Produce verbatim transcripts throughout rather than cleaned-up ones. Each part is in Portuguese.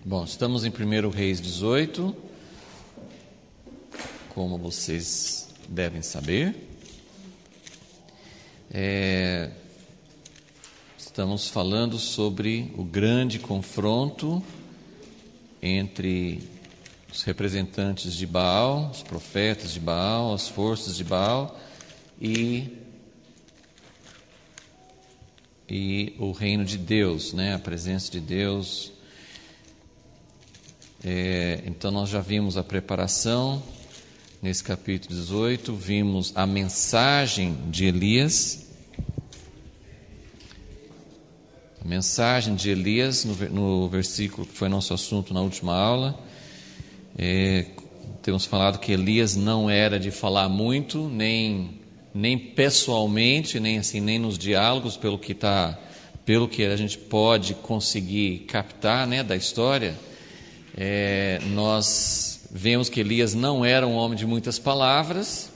Bom, estamos em primeiro Reis dezoito, como vocês devem saber. É, estamos falando sobre o grande confronto entre os representantes de Baal, os profetas de Baal, as forças de Baal e, e o reino de Deus, né? A presença de Deus. É, então nós já vimos a preparação nesse capítulo dezoito, vimos a mensagem de Elias, a mensagem de Elias no, no versículo que foi nosso assunto na última aula. É, temos falado que Elias não era de falar muito, nem, nem pessoalmente, nem assim, nem nos diálogos, pelo que tá, pelo que a gente pode conseguir captar, né, da história. É, nós vemos que Elias não era um homem de muitas palavras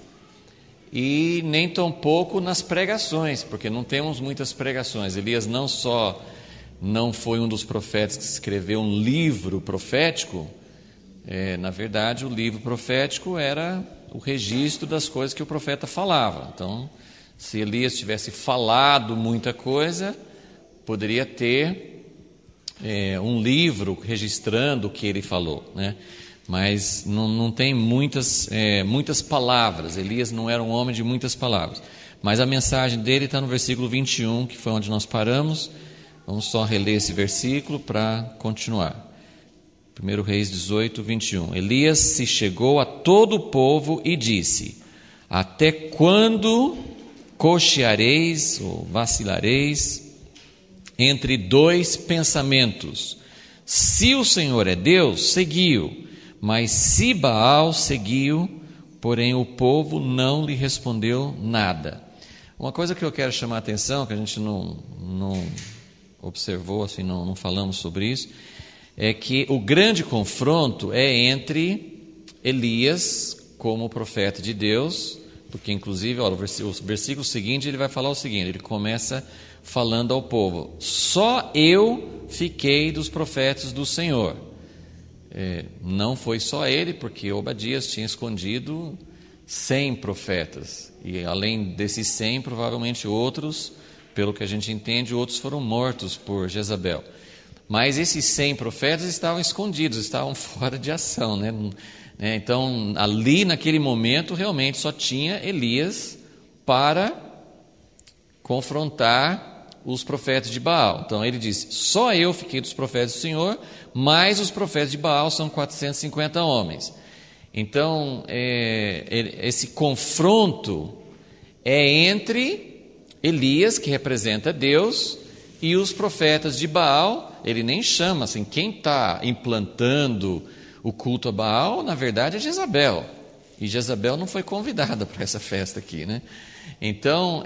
e nem tampouco nas pregações, porque não temos muitas pregações. Elias não só não foi um dos profetas que escreveu um livro profético, é, na verdade o livro profético era o registro das coisas que o profeta falava. Então, se Elias tivesse falado muita coisa, poderia ter É, um livro registrando o que ele falou, né? Mas não, não tem muitas, é, muitas palavras. Elias não era um homem de muitas palavras, mas a mensagem dele está no versículo vinte e um, que foi onde nós paramos. Vamos só reler esse versículo para continuar. primeiro Reis dezoito, vinte e um. Elias se chegou a todo o povo e disse: até quando cocheareis ou vacilareis entre dois pensamentos? Se o Senhor é Deus, seguiu, mas se Baal, seguiu. Porém o povo não lhe respondeu nada. Uma coisa que eu quero chamar a atenção, que a gente não, não observou, assim, não, não falamos sobre isso, é que o grande confronto é entre Elias como profeta de Deus, porque inclusive, olha, o versículo, o versículo seguinte ele vai falar o seguinte, ele começa falando ao povo: só eu fiquei dos profetas do Senhor. É, não foi só ele, porque Obadias tinha escondido cem profetas, e além desses cem, provavelmente outros, pelo que a gente entende, outros foram mortos por Jezabel. Mas esses cem profetas estavam escondidos, estavam fora de ação, né? Então, ali naquele momento, realmente só tinha Elias para confrontar os profetas de Baal. Então ele disse: só eu fiquei dos profetas do Senhor, mas os profetas de Baal são quatrocentos e cinquenta homens. Então é, esse confronto é entre Elias, que representa Deus, e os profetas de Baal. Ele nem chama assim, quem está implantando o culto a Baal, na verdade é Jezabel, e Jezabel não foi convidada para essa festa aqui, né? Então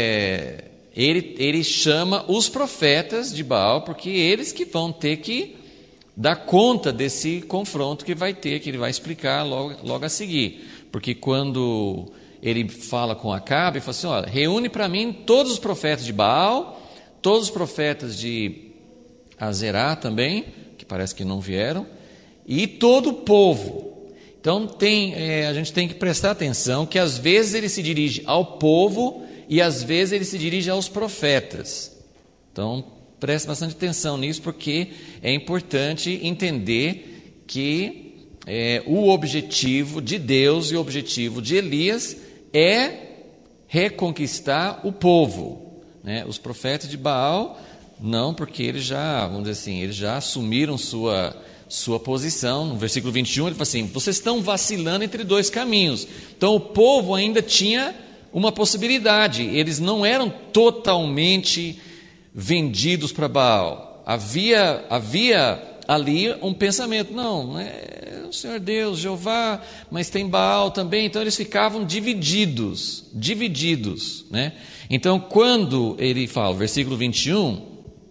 é Ele, ele chama os profetas de Baal, porque eles que vão ter que dar conta desse confronto que vai ter, que ele vai explicar logo, logo a seguir. Porque quando ele fala com Acabe, ele fala assim: olha, reúne para mim todos os profetas de Baal, todos os profetas de Azerá também, que parece que não vieram, e todo o povo. Então tem, é, a gente tem que prestar atenção que às vezes ele se dirige ao povo e às vezes ele se dirige aos profetas. Então, preste bastante atenção nisso, porque é importante entender que é, o objetivo de Deus e o objetivo de Elias é reconquistar o povo, né? Os profetas de Baal, não, porque eles já, vamos dizer assim, eles já assumiram sua, sua posição. No versículo vinte e um, ele fala assim: vocês estão vacilando entre dois caminhos. Então, o povo ainda tinha uma possibilidade, eles não eram totalmente vendidos para Baal. Havia, havia ali um pensamento: não, é o Senhor Deus, Jeová, mas tem Baal também. Então eles ficavam divididos, divididos, né? Então quando ele fala, versículo vinte e um,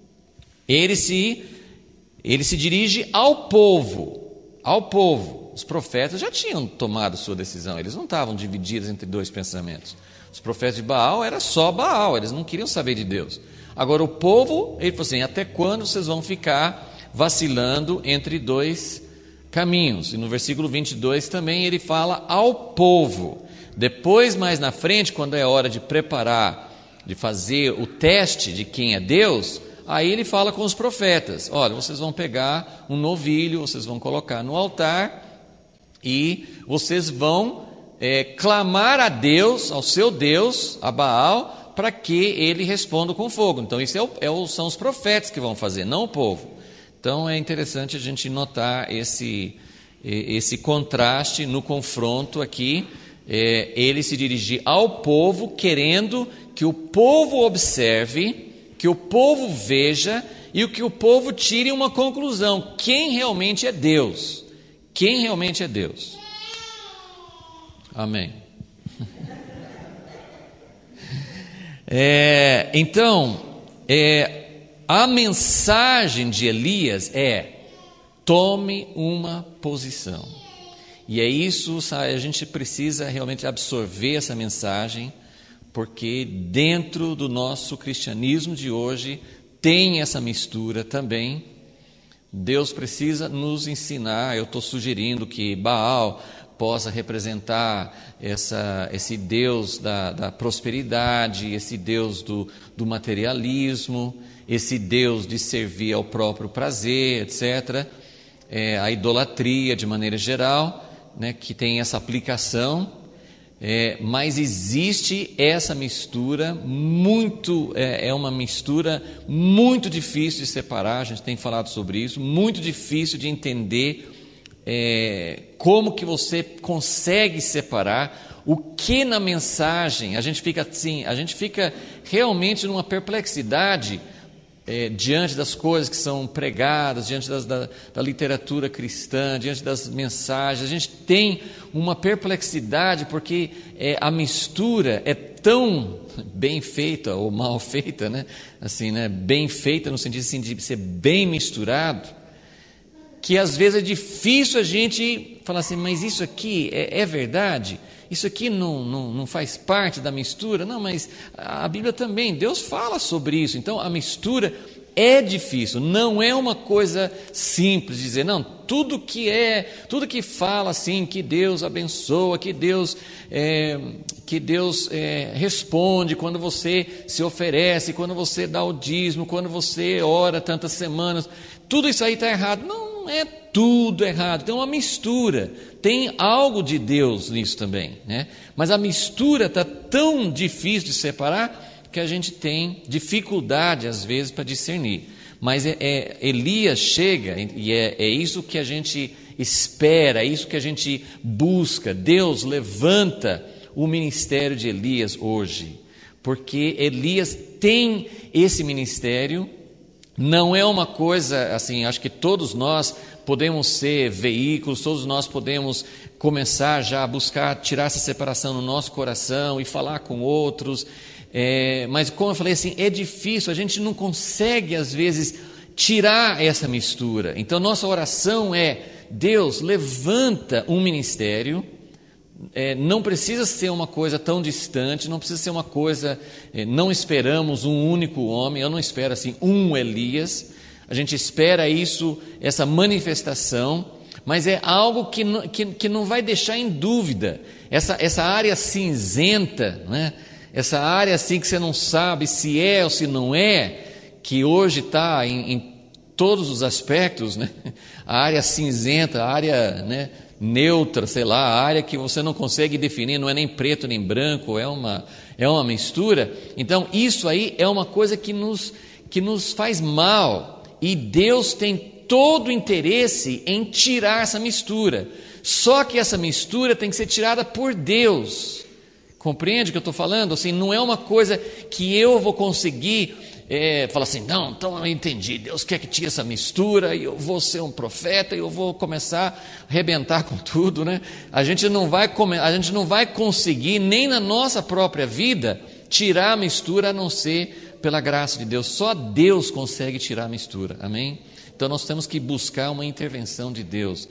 ele se, ele se dirige ao povo, ao povo. Os profetas já tinham tomado sua decisão, eles não estavam divididos entre dois pensamentos. Os profetas de Baal era só Baal, eles não queriam saber de Deus. Agora o povo, ele falou assim: até quando vocês vão ficar vacilando entre dois caminhos. E no versículo vinte e dois também ele fala ao povo. Depois, mais na frente, quando é hora de preparar, de fazer o teste de quem é Deus, aí ele fala com os profetas: olha, vocês vão pegar um novilho, vocês vão colocar no altar e vocês vão é, clamar a Deus, ao seu Deus, a Baal, para que ele responda com fogo. Então isso é o, é o, são os profetas que vão fazer, não o povo. Então é interessante a gente notar esse, esse contraste no confronto aqui, é, ele se dirigir ao povo, querendo que o povo observe, que o povo veja e que o povo tire uma conclusão: quem realmente é Deus? Quem realmente é Deus? Amém. É, então, é, a mensagem de Elias é: tome uma posição. E é isso, sabe, a gente precisa realmente absorver essa mensagem, porque dentro do nosso cristianismo de hoje tem essa mistura também. Deus precisa nos ensinar. Eu estou sugerindo que Baal possa representar essa, esse Deus da, da prosperidade, esse Deus do, do materialismo, esse Deus de servir ao próprio prazer, etcétera. É, a idolatria de maneira geral, né, que tem essa aplicação, é, mas existe essa mistura muito, é, é uma mistura muito difícil de separar. A gente tem falado sobre isso, muito difícil de entender é, como que você consegue separar o que na mensagem. A gente fica assim, a gente fica realmente numa perplexidade É, diante das coisas que são pregadas, diante das, da, da literatura cristã, diante das mensagens. A gente tem uma perplexidade porque é, a mistura é tão bem feita ou mal feita, né? Assim, né? Bem feita no sentido assim, de ser bem misturado, que às vezes é difícil a gente falar assim: mas isso aqui é, é verdade? Isso aqui não, não, não faz parte da mistura? Não, mas a Bíblia também, Deus fala sobre isso. Então a mistura é difícil, não é uma coisa simples dizer, não, tudo que é, tudo que fala assim, que Deus abençoa, que Deus, é, que Deus é, responde quando você se oferece, quando você dá o dízimo, quando você ora tantas semanas, tudo isso aí está errado. Não, não é tudo errado, tem uma mistura, tem algo de Deus nisso também, né? Mas a mistura está tão difícil de separar que a gente tem dificuldade às vezes para discernir. Mas é, é, Elias chega e é, é isso que a gente espera, é isso que a gente busca. Deus levanta o ministério de Elias hoje, porque Elias tem esse ministério. Não é uma coisa assim, acho que todos nós podemos ser veículos, todos nós podemos começar já a buscar tirar essa separação no nosso coração e falar com outros, é, mas como eu falei assim, é difícil, a gente não consegue às vezes tirar essa mistura. Então nossa oração é: Deus, levanta um ministério. É, não precisa ser uma coisa tão distante, não precisa ser uma coisa, é, não esperamos um único homem, eu não espero assim um Elias, a gente espera isso, essa manifestação, mas é algo que não, que, que não vai deixar em dúvida, essa, essa área cinzenta, né? Essa área assim que você não sabe se é ou se não é, que hoje está em, em todos os aspectos, né? A área cinzenta, a área, né, neutra, sei lá, a área que você não consegue definir, não é nem preto nem branco, é uma, é uma mistura. Então isso aí é uma coisa que nos, que nos faz mal, e Deus tem todo o interesse em tirar essa mistura, só que essa mistura tem que ser tirada por Deus. Compreende o que eu estou falando? Assim, não é uma coisa que eu vou conseguir É, fala assim, não, então eu entendi, Deus quer que tire essa mistura e eu vou ser um profeta e eu vou começar a arrebentar com tudo, né? A gente não vai, a gente não vai conseguir nem na nossa própria vida tirar a mistura, a não ser pela graça de Deus. Só Deus consegue tirar a mistura, amém? Então nós temos que buscar uma intervenção de Deus.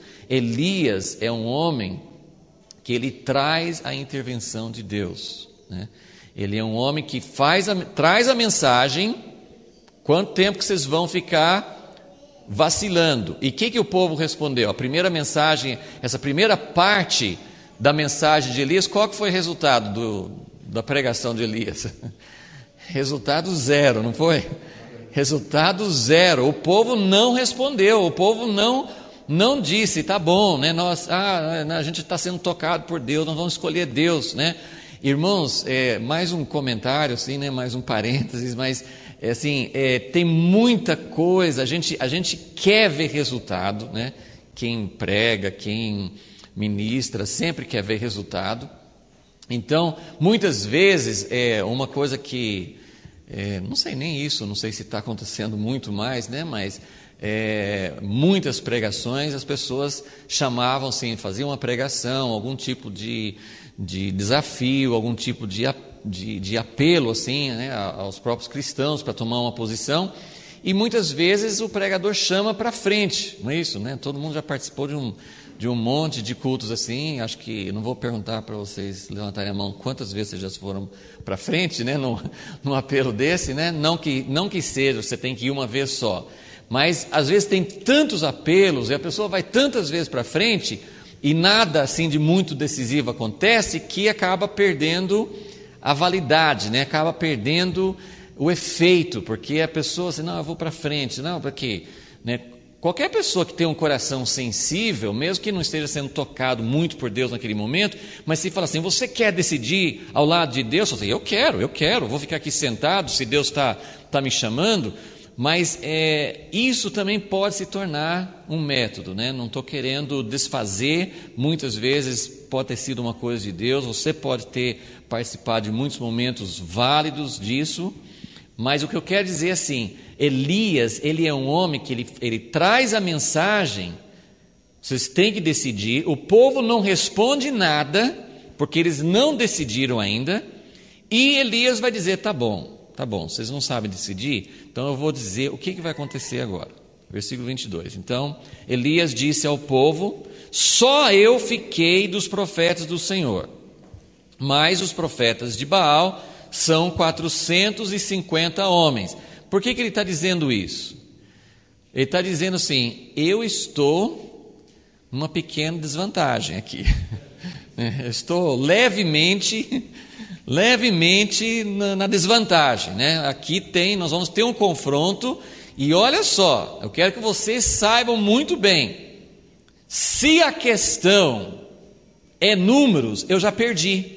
Elias é um homem que ele traz a intervenção de Deus, né? Ele é um homem que faz a, traz a mensagem. Quanto tempo que vocês vão ficar vacilando. E o que, que o povo respondeu? A primeira mensagem, essa primeira parte da mensagem de Elias, qual que foi o resultado do, da pregação de Elias? Resultado zero, não foi? Resultado zero. O povo não respondeu, o povo não, não disse, tá bom, né? Nós, ah, a gente está sendo tocado por Deus, nós vamos escolher Deus, né? Irmãos, é, mais um comentário, assim, né? Mais um parênteses, mas é, assim, é, tem muita coisa, a gente, a gente quer ver resultado, né? Quem prega, quem ministra, sempre quer ver resultado. Então, muitas vezes, é uma coisa que, é, não sei nem isso, não sei se está acontecendo muito mais, né? Mas é, muitas pregações, as pessoas chamavam, assim, faziam uma pregação, algum tipo de, de desafio, algum tipo de, de, de apelo, assim, né? Aos próprios cristãos para tomar uma posição. E muitas vezes o pregador chama para frente, não é isso, né? Todo mundo já participou de um, de um monte de cultos assim. Acho que não vou perguntar para vocês levantarem a mão quantas vezes vocês já foram para frente, né? Num, num apelo desse, né? Não que, não que seja, você tem que ir uma vez só, mas às vezes tem tantos apelos e a pessoa vai tantas vezes para frente e nada assim de muito decisivo acontece, que acaba perdendo a validade, né? Acaba perdendo o efeito, porque a pessoa assim, não, eu vou para frente, não, para quê? Né? Qualquer pessoa que tem um coração sensível, mesmo que não esteja sendo tocado muito por Deus naquele momento, mas se fala assim, você quer decidir ao lado de Deus? Você fala, eu quero, eu quero, vou ficar aqui sentado, se Deus está tá me chamando. Mas é, isso também pode se tornar um método, né? Não estou querendo desfazer, muitas vezes pode ter sido uma coisa de Deus, você pode ter participado de muitos momentos válidos disso. Mas o que eu quero dizer é assim, Elias, ele é um homem que ele, ele traz a mensagem, vocês têm que decidir, o povo não responde nada, porque eles não decidiram ainda, e Elias vai dizer, tá bom, tá bom, vocês não sabem decidir, então eu vou dizer o que, que vai acontecer agora. Versículo vinte e dois, então Elias disse ao povo, só eu fiquei dos profetas do Senhor, mas os profetas de Baal são quatrocentos e cinquenta homens. Por que, que ele está dizendo isso? Ele está dizendo assim, eu estou numa pequena desvantagem aqui. Eu estou levemente, levemente na, na desvantagem, né? Aqui tem, nós vamos ter um confronto, e olha só, eu quero que vocês saibam muito bem, se a questão é números, eu já perdi.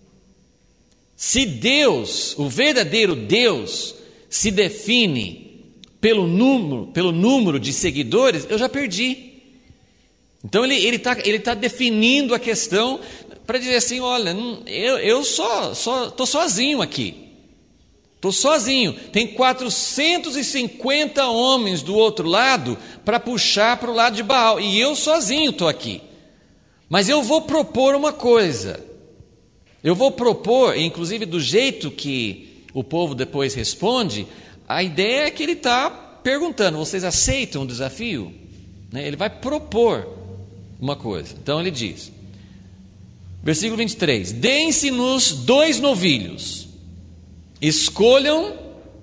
Se Deus, o verdadeiro Deus, se define pelo número, pelo número de seguidores, eu já perdi. Então ele ele está ele tá definindo a questão para dizer assim, olha, eu, eu só só estou sozinho aqui, estou sozinho. Tem quatrocentos e cinquenta homens do outro lado para puxar para o lado de Baal e eu sozinho estou aqui. Mas eu vou propor uma coisa. Eu vou propor, inclusive do jeito que o povo depois responde, a ideia é que ele está perguntando, vocês aceitam o desafio? Né? Ele vai propor uma coisa. Então ele diz, versículo vinte e três, deem-se-nos dois novilhos, escolham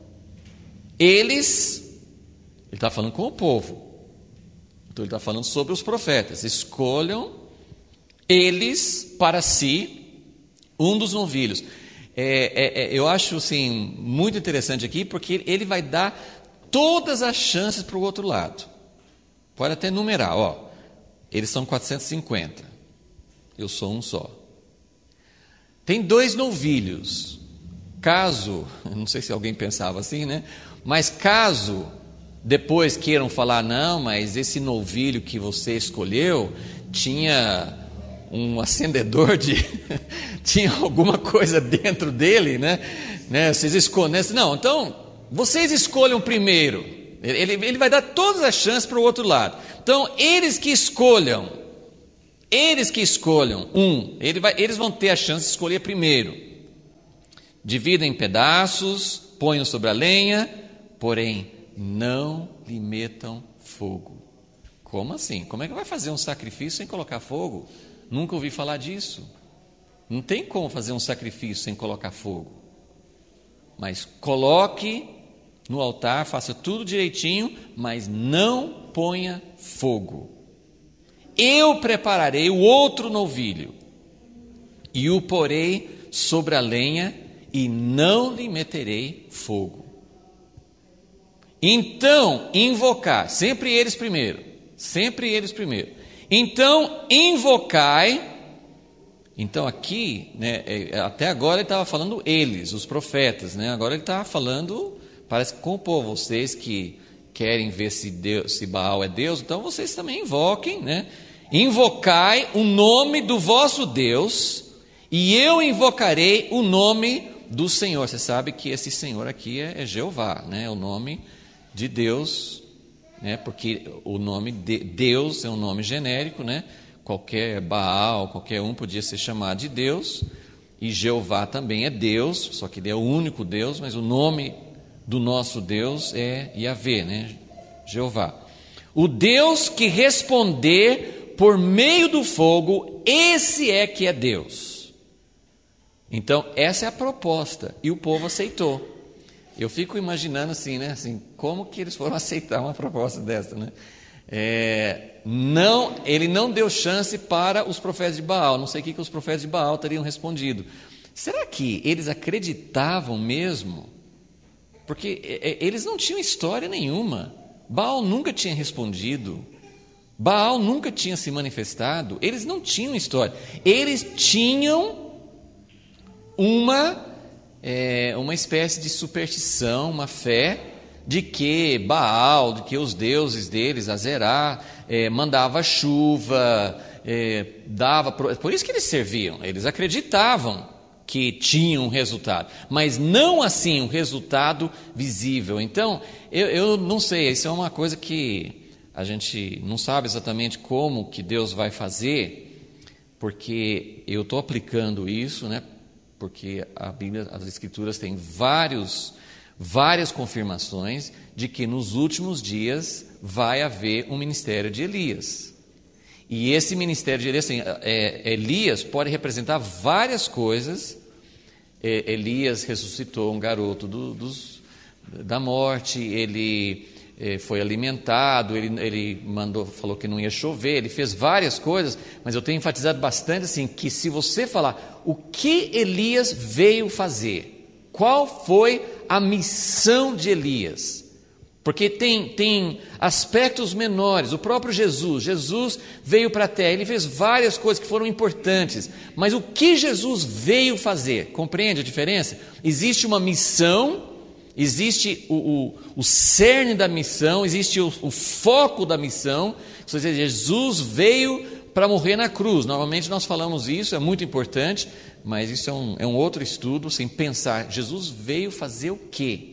eles, ele está falando com o povo, então ele está falando sobre os profetas, escolham eles para si um dos novilhos. É, é, é, eu acho assim, muito interessante aqui, porque ele vai dar todas as chances para o outro lado. Pode até numerar, ó, eles são quatrocentos e cinquenta, eu sou um só. Tem dois novilhos. Caso, não sei se alguém pensava assim, né? Mas caso depois queiram falar, não, mas esse novilho que você escolheu tinha um acendedor de tinha alguma coisa dentro dele, né? né? Vocês escolhem, não, então vocês escolham primeiro. Ele, ele vai dar todas as chances para o outro lado. Então eles que escolham, eles que escolham um, ele vai, eles vão ter a chance de escolher primeiro. Dividam em pedaços, ponham sobre a lenha, porém não lhe metam fogo. Como assim? Como é que vai fazer um sacrifício sem colocar fogo? Nunca ouvi falar disso. Não tem como fazer um sacrifício sem colocar fogo. Mas coloque no altar, faça tudo direitinho, mas não ponha fogo. Eu prepararei o outro novilho e o porei sobre a lenha e não lhe meterei fogo. Então invocar, sempre eles primeiro, sempre eles primeiro. Então invocai. Então aqui, né, até agora ele estava falando eles, os profetas, né? Agora ele está falando, parece que com o povo, vocês que querem ver se, Deus, se Baal é Deus, então vocês também invoquem, né? Invocai o nome do vosso Deus e eu invocarei o nome do Senhor. Você sabe que esse Senhor aqui é, é Jeová, né? É o nome de Deus, né? Porque o nome de Deus é um nome genérico, né? Qualquer Baal, qualquer um podia ser chamado de Deus, e Jeová também é Deus, só que ele é o único Deus, mas o nome do nosso Deus é Yahvé, né? Jeová. O Deus que responder por meio do fogo, esse é que é Deus. Então, essa é a proposta, e o povo aceitou. Eu fico imaginando assim, né? Assim, como que eles foram aceitar uma proposta dessa, né? É, não, ele não deu chance para os profetas de Baal. Não sei o que, que os profetas de Baal teriam respondido. Será que eles acreditavam mesmo? Porque é, eles não tinham história nenhuma. Baal nunca tinha respondido. Baal nunca tinha se manifestado. Eles não tinham história. Eles tinham uma, é, uma espécie de superstição, uma fé de que Baal, de que os deuses deles, Azerá, é, mandava chuva, é, dava... Por isso que eles serviam, eles acreditavam que tinham um resultado, mas não assim um resultado visível. Então, eu, eu não sei, isso é uma coisa que a gente não sabe exatamente como que Deus vai fazer, porque eu estou aplicando isso, né? Porque a Bíblia, as Escrituras têm vários... várias confirmações de que nos últimos dias vai haver um ministério de Elias. E esse ministério de Elias, assim, é, Elias pode representar várias coisas. É, Elias ressuscitou um garoto do, dos, da morte, ele é, foi alimentado, ele, ele mandou, falou que não ia chover, ele fez várias coisas, mas eu tenho enfatizado bastante assim, que se você falar o que Elias veio fazer, qual foi a missão de Elias? Porque tem, tem aspectos menores. O próprio Jesus, Jesus veio para a terra, ele fez várias coisas que foram importantes, mas o que Jesus veio fazer? Compreende a diferença? Existe uma missão, existe o, o, o cerne da missão, existe o, o foco da missão. Ou seja, Jesus veio para morrer na cruz. Normalmente nós falamos isso, é muito importante, mas isso é um, é um outro estudo, sem pensar, Jesus veio fazer o quê?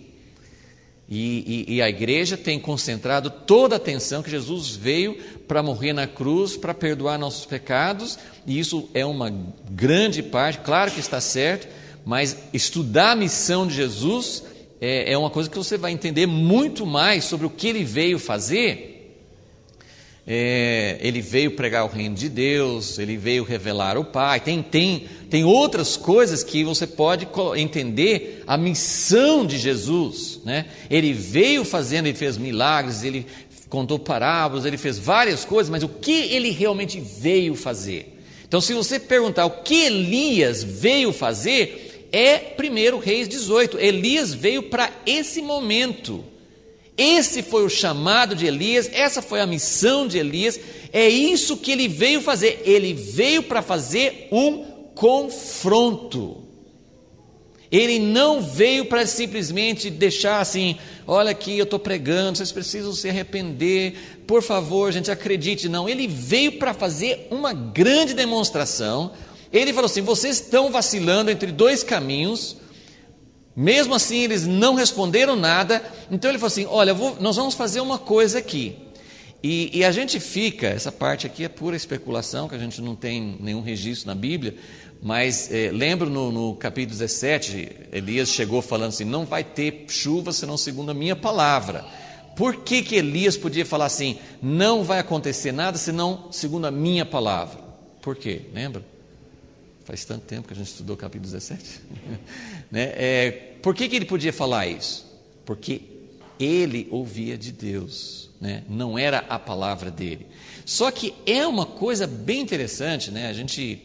E, e, e a igreja tem concentrado toda a atenção que Jesus veio para morrer na cruz, para perdoar nossos pecados, e isso é uma grande parte, claro que está certo, mas estudar a missão de Jesus é, é uma coisa que você vai entender muito mais sobre o que ele veio fazer. É, ele veio pregar o reino de Deus, ele veio revelar o Pai, tem, tem, tem outras coisas que você pode entender a missão de Jesus, né? Ele veio fazendo, ele fez milagres, ele contou parábolas, ele fez várias coisas, mas o que ele realmente veio fazer? Então, se você perguntar o que Elias veio fazer, é primeiro Reis dezoito, Elias veio para esse momento. Esse foi o chamado de Elias, essa foi a missão de Elias, é isso que ele veio fazer. Ele veio para fazer um confronto. Ele não veio para simplesmente deixar assim, olha aqui, eu estou pregando, vocês precisam se arrepender, por favor, gente, acredite. Não, ele veio para fazer uma grande demonstração. Ele falou assim, vocês estão vacilando entre dois caminhos. Mesmo assim, eles não responderam nada. Então ele falou assim, olha, vou, nós vamos fazer uma coisa aqui. E, e a gente fica, essa parte aqui é pura especulação, que a gente não tem nenhum registro na Bíblia, mas é, lembro no, no capítulo dezessete, Elias chegou falando assim, não vai ter chuva senão segundo a minha palavra. Por que que Elias podia falar assim, não vai acontecer nada senão segundo a minha palavra? Por quê? Lembra? Faz tanto tempo que a gente estudou o capítulo dezessete. né? é, por que que ele podia falar isso? Porque ele ouvia de Deus, né? Não era a palavra dele. Só que é uma coisa bem interessante, né? A gente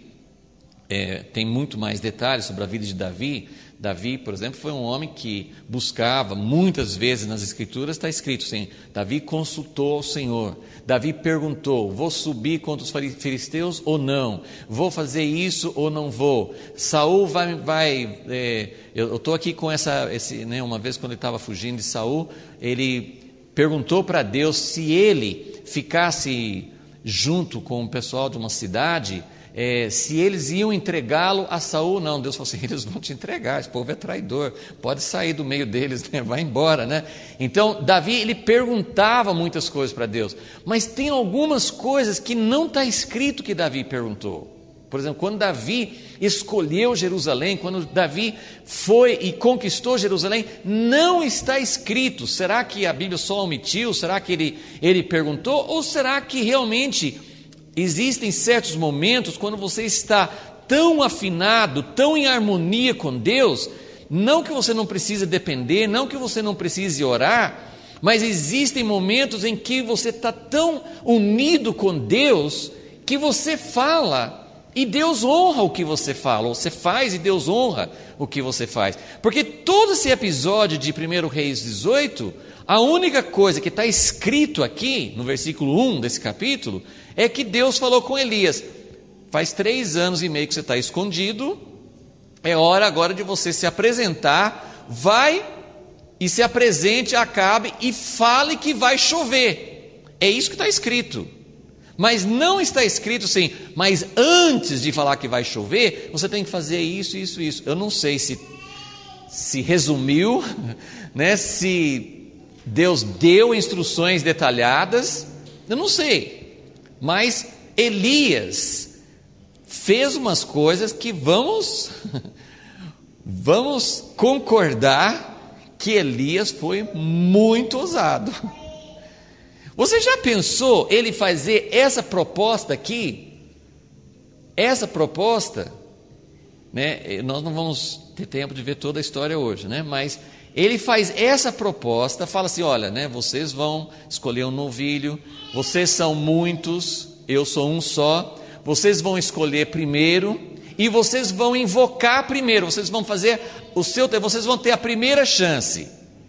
é, tem muito mais detalhes sobre a vida de Davi. Davi, por exemplo, foi um homem que buscava, muitas vezes nas Escrituras está escrito assim, Davi consultou ao Senhor, Davi perguntou, vou subir contra os filisteus ou não? Vou fazer isso ou não vou? Saul vai, vai é, eu estou aqui com essa, esse, né, uma vez quando ele estava fugindo de Saul, ele perguntou para Deus se ele ficasse junto com o pessoal de uma cidade, É, se eles iam entregá-lo a Saul. Não, Deus falou assim, eles vão te entregar, esse povo é traidor, pode sair do meio deles, né? Vai embora, né? Então Davi, ele perguntava muitas coisas para Deus, mas tem algumas coisas que não está escrito que Davi perguntou. Por exemplo, quando Davi escolheu Jerusalém, quando Davi foi e conquistou Jerusalém, não está escrito. Será que a Bíblia só omitiu? Será que ele, ele perguntou? Ou será que realmente existem certos momentos quando você está tão afinado, tão em harmonia com Deus, não que você não precise depender, não que você não precise orar, mas existem momentos em que você está tão unido com Deus, que você fala, e Deus honra o que você fala, ou você faz e Deus honra o que você faz. Porque todo esse episódio de primeiro Reis dezoito, a única coisa que está escrito aqui, no versículo um desse capítulo, é que Deus falou com Elias, faz três anos e meio que você está escondido, é hora agora de você se apresentar, vai e se apresente a Acabe e fale que vai chover. É isso que está escrito. Mas não está escrito assim, mas antes de falar que vai chover, você tem que fazer isso, isso, isso. Eu não sei se, se resumiu, né? Se Deus deu instruções detalhadas, eu não sei. Mas Elias fez umas coisas que vamos, vamos concordar que Elias foi muito ousado. Você já pensou ele fazer essa proposta aqui? Essa proposta, né? Nós não vamos ter tempo de ver toda a história hoje, né? Mas ele faz essa proposta, fala assim, olha, né, vocês vão escolher um novilho, vocês são muitos, eu sou um só, vocês vão escolher primeiro, e vocês vão invocar primeiro, vocês vão fazer o seu, vocês vão ter a primeira chance.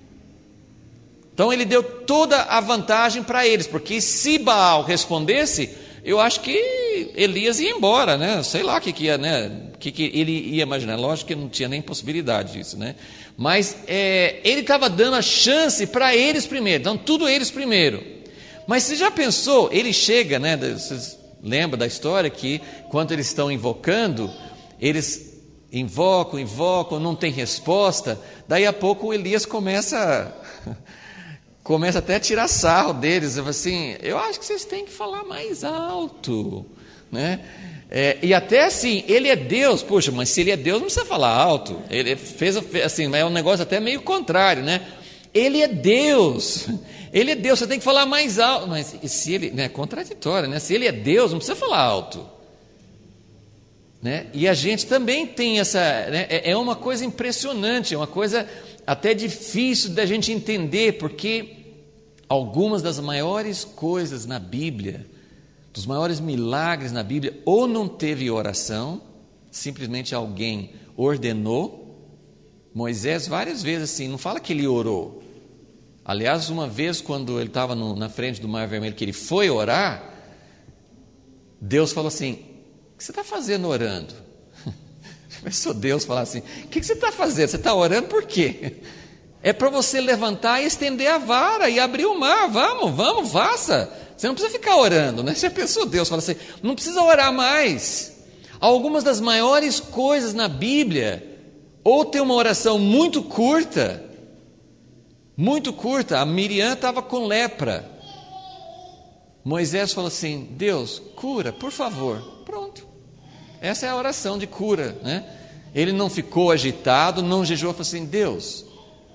Então ele deu toda a vantagem para eles, porque se Baal respondesse, eu acho que Elias ia embora, né? Sei lá o que, que ia, né? Que, que ele ia imaginar. Lógico que não tinha nem possibilidade disso, né? Mas é, ele estava dando a chance para eles primeiro, então tudo eles primeiro. Mas você já pensou, ele chega, né? Vocês lembram da história que quando eles estão invocando, eles invocam, invocam, não tem resposta, daí a pouco o Elias começa começa até a tirar sarro deles, assim, eu acho que vocês têm que falar mais alto, né? É, e até assim, ele é Deus, poxa, mas se ele é Deus não precisa falar alto, ele fez assim, é um negócio até meio contrário, né? Ele é Deus, ele é Deus, você tem que falar mais alto, mas se ele, né, contraditório, né? Se ele é Deus, não precisa falar alto, né? E a gente também tem essa, né? é, é uma coisa impressionante, é uma coisa até difícil da gente entender, porque algumas das maiores coisas na Bíblia, dos maiores milagres na Bíblia, ou não teve oração, simplesmente alguém ordenou. Moisés várias vezes assim, não fala que ele orou. Aliás, uma vez quando ele estava na frente do Mar Vermelho, que ele foi orar, Deus falou assim, o que você está fazendo orando? Começou Deus falar assim, o que você está fazendo? Você está orando por quê? É para você levantar e estender a vara e abrir o mar, vamos, vamos, faça. Você não precisa ficar orando, né? Já pensou Deus fala assim, não precisa orar mais. Algumas das maiores coisas na Bíblia, ou tem uma oração muito curta, muito curta, a Miriam estava com lepra, Moisés falou assim, Deus, cura, por favor, pronto, essa é a oração de cura, né? Ele não ficou agitado, não jejuou, falou assim, Deus,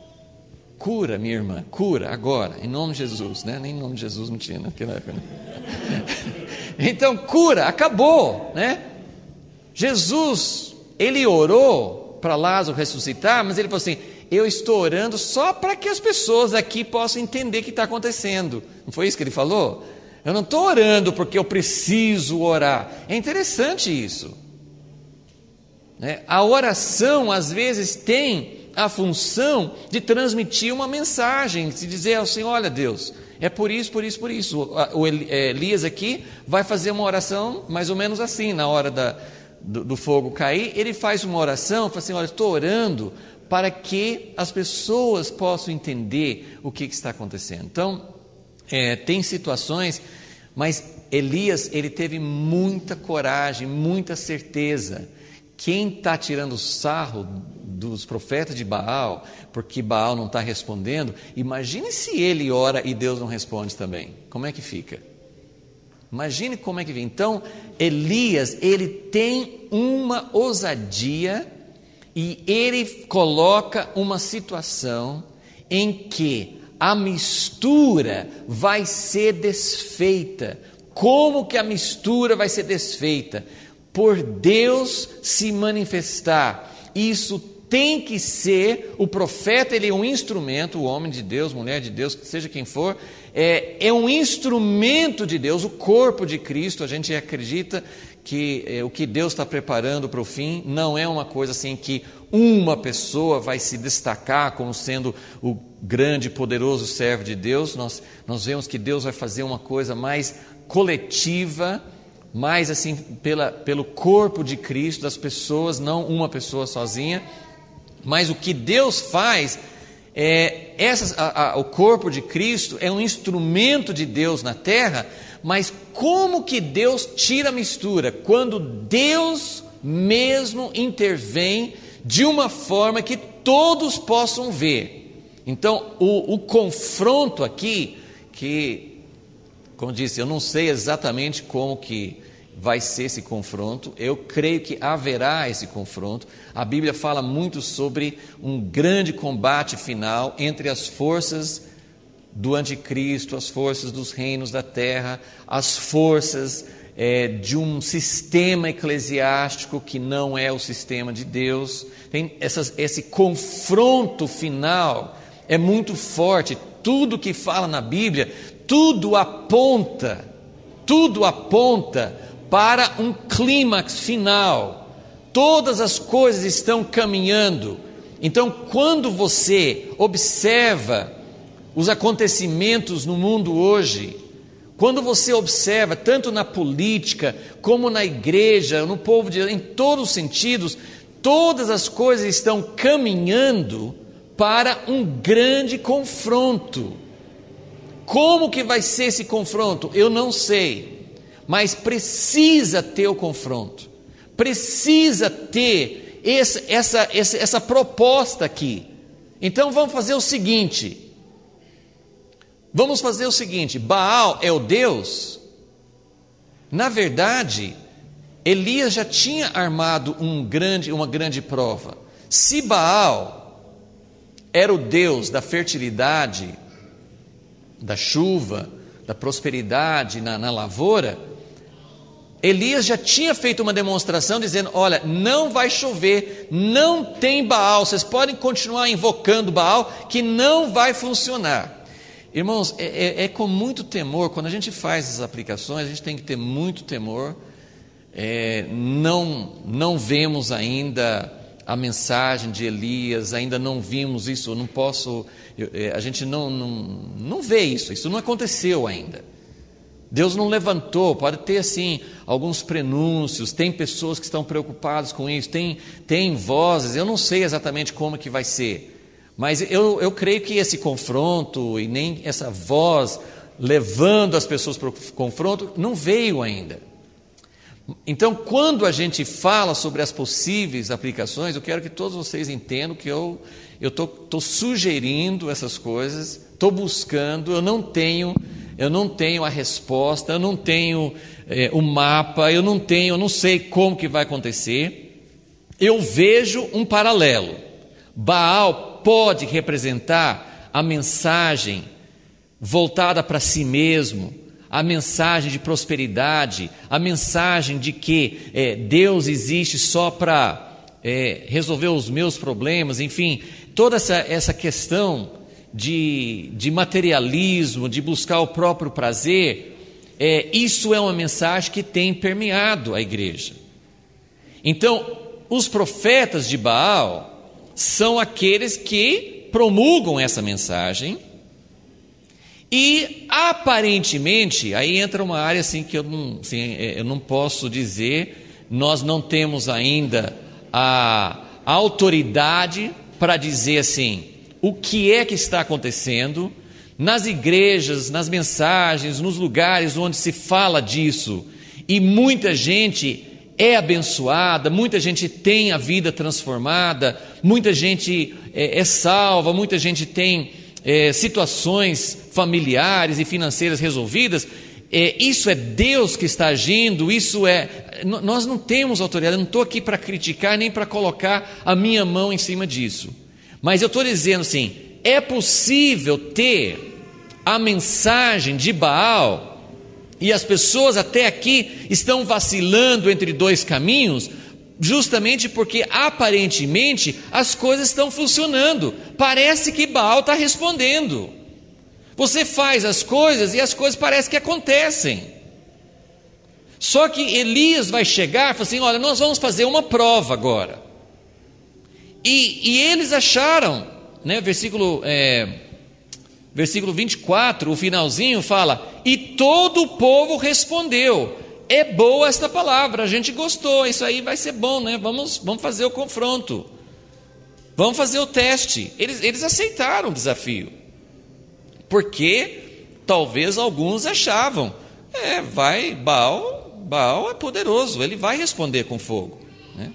cura minha irmã, cura agora, em nome de Jesus, né? Nem em nome de Jesus não tinha naquela época, né? Então cura, acabou, né? Jesus, ele orou para Lázaro ressuscitar, mas ele falou assim, eu estou orando só para que as pessoas aqui possam entender o que está acontecendo. Não foi isso que ele falou? Eu não estou orando porque eu preciso orar. É interessante isso. Né? A oração, às vezes, tem a função de transmitir uma mensagem, de dizer ao Senhor, olha Deus, é por isso, por isso, por isso. O Elias aqui vai fazer uma oração mais ou menos assim, na hora da, do, do fogo cair, ele faz uma oração, fala assim, olha, estou orando para que as pessoas possam entender o que, que está acontecendo. Então, é, tem situações, mas Elias, ele teve muita coragem, muita certeza. Quem está tirando sarro dos profetas de Baal, porque Baal não está respondendo, imagine se ele ora e Deus não responde também, como é que fica? Imagine como é que fica. Então, Elias, ele tem uma ousadia e ele coloca uma situação em que a mistura vai ser desfeita. Como que a mistura vai ser desfeita? Por Deus se manifestar. Isso tem que ser, o profeta, ele é um instrumento, o homem de Deus, mulher de Deus, seja quem for, é, é um instrumento de Deus, o corpo de Cristo. A gente acredita que é, o que Deus está preparando para o fim não é uma coisa assim que uma pessoa vai se destacar como sendo o grande, poderoso servo de Deus. Nós, nós vemos que Deus vai fazer uma coisa mais coletiva, mais assim pela, pelo corpo de Cristo, das pessoas, não uma pessoa sozinha. Mas o que Deus faz, é, essas, a, a, o corpo de Cristo é um instrumento de Deus na terra, mas como que Deus tira a mistura? Quando Deus mesmo intervém de uma forma que todos possam ver. Então o, o confronto aqui, que, como disse, eu não sei exatamente como que vai ser esse confronto, eu creio que haverá esse confronto. A Bíblia fala muito sobre um grande combate final entre as forças do anticristo, as forças dos reinos da terra, as forças é, de um sistema eclesiástico que não é o sistema de Deus. Tem essas, esse confronto final é muito forte. Tudo que fala na Bíblia, tudo aponta, tudo aponta para um clímax final. Todas as coisas estão caminhando. Então, quando você observa os acontecimentos no mundo hoje, quando você observa tanto na política como na igreja, no povo de Deus, em todos os sentidos, todas as coisas estão caminhando para um grande confronto. Como que vai ser esse confronto? Eu não sei. Mas precisa ter o confronto, precisa ter essa, essa, essa, essa proposta aqui. Então vamos fazer o seguinte, vamos fazer o seguinte, Baal é o Deus? Na verdade, Elias já tinha armado um grande, uma grande prova. Se Baal era o Deus da fertilidade, da chuva, da prosperidade na, na lavoura, Elias já tinha feito uma demonstração dizendo, olha, não vai chover, não tem Baal, vocês podem continuar invocando Baal, que não vai funcionar. Irmãos, é, é, é com muito temor, quando a gente faz essas aplicações, a gente tem que ter muito temor. É, não, não vemos ainda a mensagem de Elias, ainda não vimos isso, eu não posso, eu, é, a gente não, não, não vê isso, isso não aconteceu ainda. Deus não levantou, pode ter assim alguns prenúncios, tem pessoas que estão preocupadas com isso, tem, tem vozes, eu não sei exatamente como que vai ser, mas eu, eu creio que esse confronto e nem essa voz levando as pessoas para o confronto não veio ainda. Então, quando a gente fala sobre as possíveis aplicações, eu quero que todos vocês entendam que eu estou sugerindo essas coisas, estou buscando, eu não tenho... Eu não tenho a resposta, eu não tenho é, o mapa, eu não tenho, eu não sei como que vai acontecer. Eu vejo um paralelo. Baal pode representar a mensagem voltada para si mesmo, a mensagem de prosperidade, a mensagem de que é, Deus existe só para é, resolver os meus problemas, enfim. toda essa, essa questão de, de materialismo, de buscar o próprio prazer, é, isso é uma mensagem que tem permeado a igreja. Então, os profetas de Baal são aqueles que promulgam essa mensagem e, aparentemente, aí entra uma área assim que eu não, assim, eu não posso dizer, nós não temos ainda a, a autoridade para dizer assim, o que é que está acontecendo nas igrejas, nas mensagens, nos lugares onde se fala disso, e muita gente é abençoada, muita gente tem a vida transformada, muita gente é, é salva, muita gente tem é, situações familiares e financeiras resolvidas. É, isso é Deus que está agindo, isso é... Nós não temos autoridade, eu não estou aqui para criticar nem para colocar a minha mão em cima disso. Mas eu estou dizendo assim, é possível ter a mensagem de Baal, e as pessoas até aqui estão vacilando entre dois caminhos, justamente porque aparentemente as coisas estão funcionando. Parece que Baal está respondendo. Você faz as coisas e as coisas parecem que acontecem. Só que Elias vai chegar e fala assim, olha, nós vamos fazer uma prova agora. E, e eles acharam, né, versículo... É, Versículo vinte e quatro, o finalzinho fala, e todo o povo respondeu, é boa esta palavra, a gente gostou, isso aí vai ser bom, né? Vamos, vamos fazer o confronto, vamos fazer o teste. Eles, eles aceitaram o desafio, porque talvez alguns achavam, é, vai, Baal, Baal é poderoso, ele vai responder com fogo, né?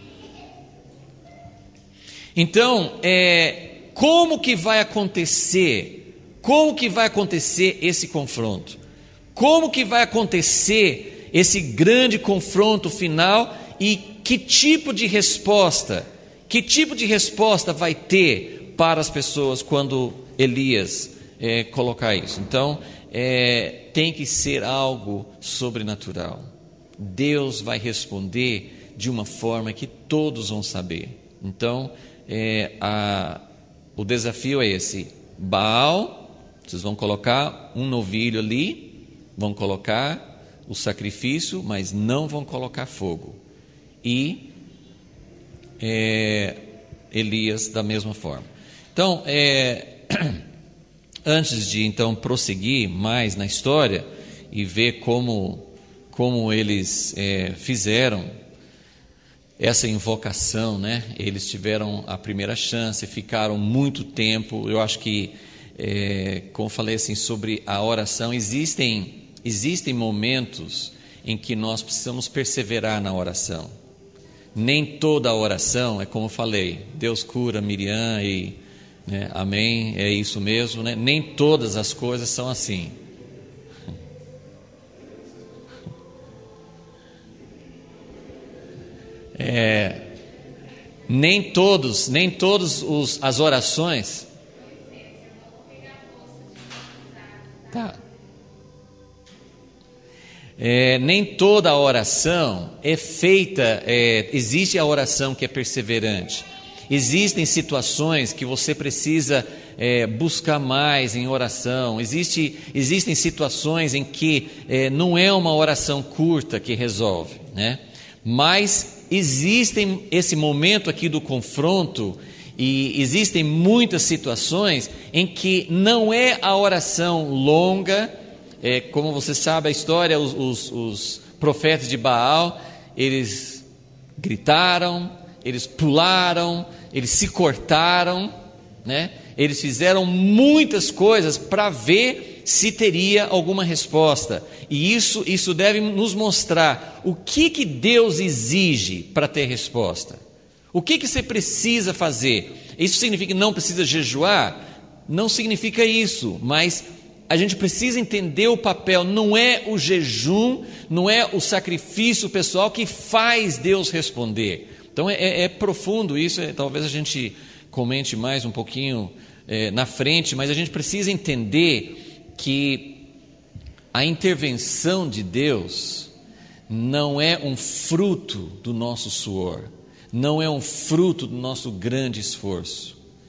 Então, é, como que vai acontecer... Como que vai acontecer esse confronto? Como que vai acontecer esse grande confronto final e que tipo de resposta, que tipo de resposta vai ter para as pessoas quando Elias é, colocar isso? Então, é, tem que ser algo sobrenatural. Deus vai responder de uma forma que todos vão saber. Então, é, a, o desafio é esse, Baal... Vocês vão colocar um novilho ali, vão colocar o sacrifício, mas não vão colocar fogo. E é, Elias da mesma forma. Então, é, antes de então prosseguir mais na história e ver como, como eles é, fizeram essa invocação, né? Eles tiveram a primeira chance, ficaram muito tempo, eu acho que É, como falei assim sobre a oração, existem, existem momentos em que nós precisamos perseverar na oração. Nem toda a oração é como eu falei, Deus cura Miriam e né, amém, é isso mesmo, né? Nem todas as coisas são assim. É, nem todos, nem todos os, as orações. Tá. É, nem toda a oração é feita, é, existe a oração que é perseverante. Existem situações que você precisa é, buscar mais em oração. Existe, existem situações em que é, não é uma oração curta que resolve, né? Mas existem esse momento aqui do confronto. E existem muitas situações em que não é a oração longa, é, como você sabe a história, os, os, os profetas de Baal, eles gritaram, eles pularam, eles se cortaram, né? Eles fizeram muitas coisas para ver se teria alguma resposta. E isso, isso deve nos mostrar o que, que Deus exige para ter resposta. O que, que você precisa fazer? Isso significa que não precisa jejuar? Não significa isso, mas a gente precisa entender o papel. Não é o jejum, não é o sacrifício pessoal que faz Deus responder. Então é, é profundo isso, é, talvez a gente comente mais um pouquinho é, na frente, mas a gente precisa entender que a intervenção de Deus não é um fruto do nosso suor, não é um fruto do nosso grande esforço.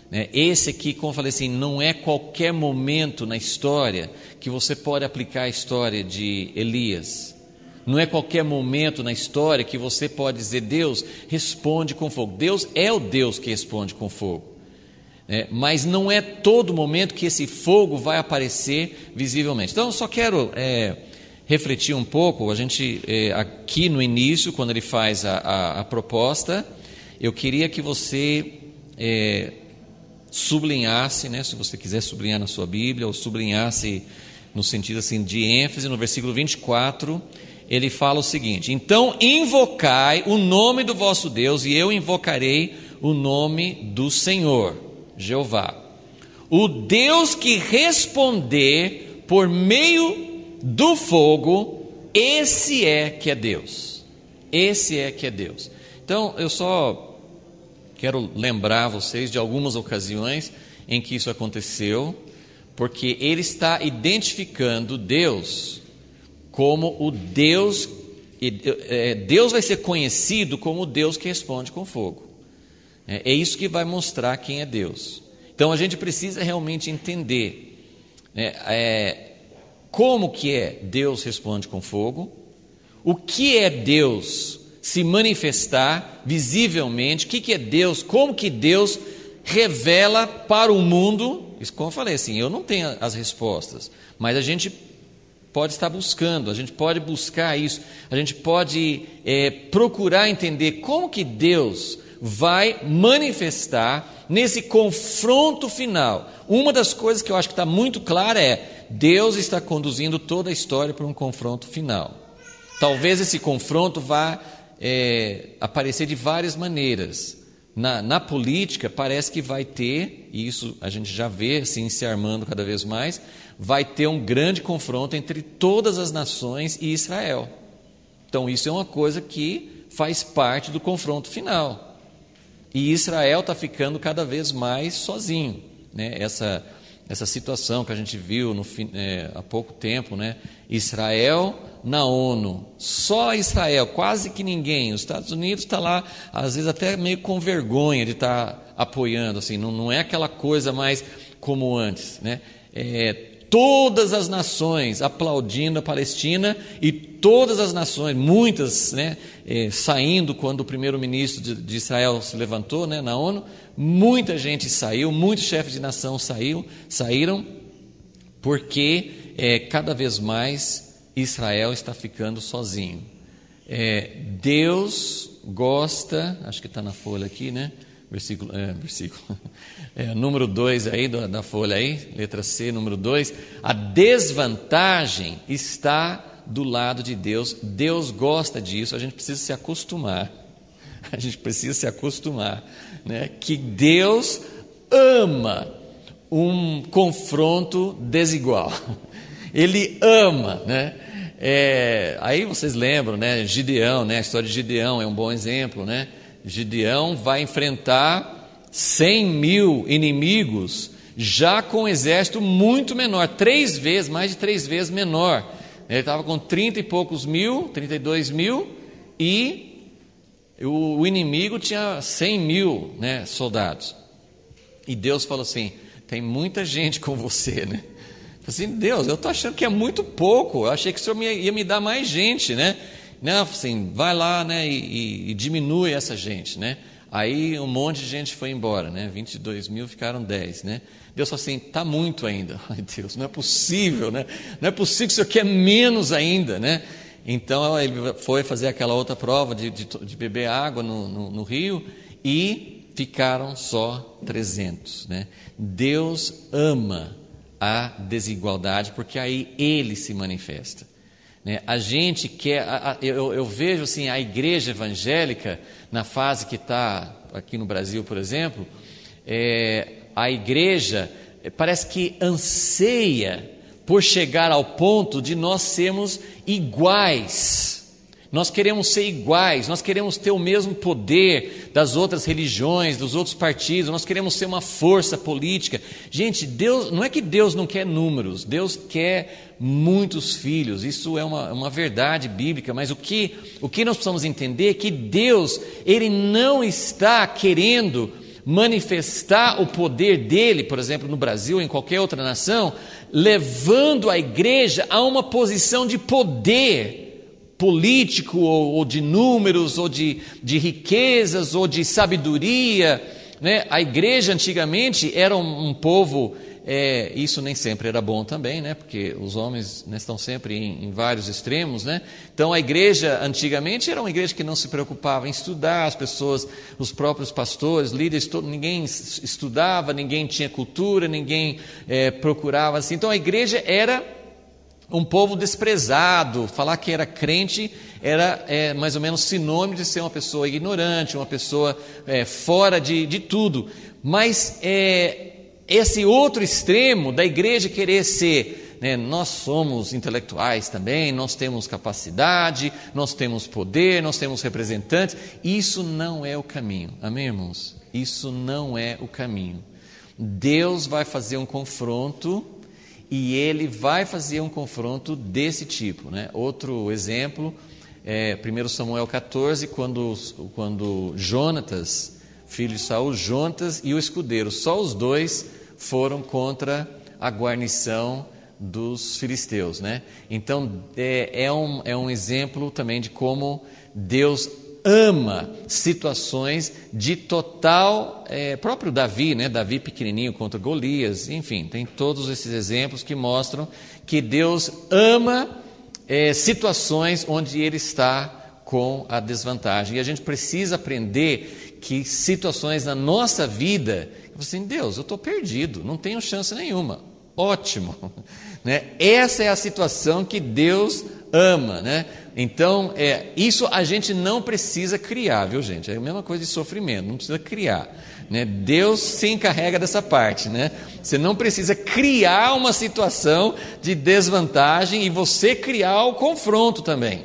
Esse aqui, como eu falei assim, não é qualquer momento na história que você pode aplicar a história de Elias. Não é qualquer momento na história que você pode dizer, Deus responde com fogo. Deus é o Deus que responde com fogo. É, mas não é todo momento que esse fogo vai aparecer visivelmente. Então, eu só quero é, refletir um pouco. A gente, é, aqui no início, quando ele faz a, a, a proposta, eu queria que você... É, sublinhasse, né, se você quiser sublinhar na sua Bíblia, ou sublinhasse no sentido assim de ênfase, no versículo vinte e quatro, ele fala o seguinte: então invocai o nome do vosso Deus, e eu invocarei o nome do Senhor, Jeová. O Deus que responder por meio do fogo, esse é que é Deus. Esse é que é Deus. Então, eu só quero lembrar vocês de algumas ocasiões em que isso aconteceu, porque ele está identificando Deus como o Deus, Deus vai ser conhecido como o Deus que responde com fogo. É isso que vai mostrar quem é Deus. Então a gente precisa realmente entender né, é, como que é Deus responde com fogo, o que é Deus se manifestar visivelmente, o que, que é Deus, como que Deus revela para o mundo. Isso, como eu falei assim, eu não tenho as respostas, mas a gente pode estar buscando, a gente pode buscar isso, a gente pode é, procurar entender como que Deus vai manifestar nesse confronto final. Uma das coisas que eu acho que está muito clara é, Deus está conduzindo toda a história para um confronto final. Talvez esse confronto vá É, aparecer de várias maneiras. Na, na política parece que vai ter, e isso a gente já vê assim, se armando cada vez mais, vai ter um grande confronto entre todas as nações e Israel. Então isso é uma coisa que faz parte do confronto final. E Israel está ficando cada vez mais sozinho, né? Essa, essa situação que a gente viu no, é, há pouco tempo, né? Israel na ONU, só Israel, quase que ninguém. Os Estados Unidos está lá, às vezes até meio com vergonha de estar tá apoiando, assim, não, não é aquela coisa mais como antes, né? É, todas as nações aplaudindo a Palestina e todas as nações, muitas, né, é, saindo quando o primeiro-ministro de, de Israel se levantou, né, na ONU, muita gente saiu, muitos chefes de nação saiu, saíram, porque é, cada vez mais Israel está ficando sozinho. É, Deus gosta, acho que está na folha aqui, né? Versículo, é, versículo. É, número dois aí da, da folha aí, letra C, número dois. A desvantagem está do lado de Deus. Deus gosta disso, a gente precisa se acostumar. A gente precisa se acostumar, né? Que Deus ama um confronto desigual. Ele ama, né? É, aí vocês lembram, né? Gideão, né? A história de Gideão é um bom exemplo, né? Gideão vai enfrentar cem mil inimigos, já com um exército muito menor, três vezes, mais de três vezes menor. Ele estava com trinta e poucos mil, trinta e dois mil, e o, o inimigo tinha cem mil, né, soldados. E Deus falou assim: tem muita gente com você, né? Assim, Deus, eu estou achando que é muito pouco, eu achei que o Senhor ia, ia me dar mais gente, né? Não, assim, vai lá, né, e, e, e diminui essa gente, né? Aí um monte de gente foi embora, né? vinte e dois mil ficaram dez, né? Deus falou assim, está muito ainda. Ai Deus, não é possível, né? Não é possível que o Senhor quer menos ainda, né? Então ele foi fazer aquela outra prova de, de, de beber água no, no, no rio e ficaram só trezentos, né? Deus ama a desigualdade, porque aí Ele se manifesta, né? A gente quer, a, a, eu, eu vejo assim, a igreja evangélica, na fase que está aqui no Brasil, por exemplo, é, a igreja parece que anseia por chegar ao ponto de nós sermos iguais. Nós queremos ser iguais, nós queremos ter o mesmo poder das outras religiões, dos outros partidos, nós queremos ser uma força política. Gente, Deus, não é que Deus não quer números, Deus quer muitos filhos, isso é uma, uma verdade bíblica, mas o que, o que nós precisamos entender é que Deus, Ele não está querendo manifestar o poder dele, por exemplo, no Brasil ou em qualquer outra nação, levando a igreja a uma posição de poder político, ou, ou de números, ou de, de riquezas, ou de sabedoria, né? A igreja antigamente era um, um povo, é, isso nem sempre era bom também, né? Porque os homens, né, estão sempre em, em vários extremos, né? Então a igreja antigamente era uma igreja que não se preocupava em estudar, as pessoas, os próprios pastores, líderes, todo, ninguém estudava, ninguém tinha cultura, ninguém é, procurava assim. Então a igreja era um povo desprezado. Falar que era crente era é, mais ou menos sinônimo de ser uma pessoa ignorante, uma pessoa é, fora de, de tudo. Mas é, esse outro extremo da igreja querer ser, né, nós somos intelectuais também, nós temos capacidade, nós temos poder, nós temos representantes, isso não é o caminho, amém, irmãos? Isso não é o caminho. Deus vai fazer um confronto, e Ele vai fazer um confronto desse tipo, né? Outro exemplo é primeiro Samuel catorze, quando, quando Jonatas, filho de Saul, Jonatas e o escudeiro, só os dois foram contra a guarnição dos filisteus, né? Então é, é, um, é um exemplo também de como Deus ama situações de total, é, próprio Davi, né? Davi pequenininho contra Golias, enfim, tem todos esses exemplos que mostram que Deus ama é, situações onde Ele está com a desvantagem. E a gente precisa aprender que situações na nossa vida, assim, Deus, eu estou perdido, não tenho chance nenhuma, ótimo, né? Essa é a situação que Deus ama, né? Então, é, isso a gente não precisa criar, viu, gente? É a mesma coisa de sofrimento, não precisa criar, né? Deus se encarrega dessa parte, né? Você não precisa criar uma situação de desvantagem e você criar o confronto também.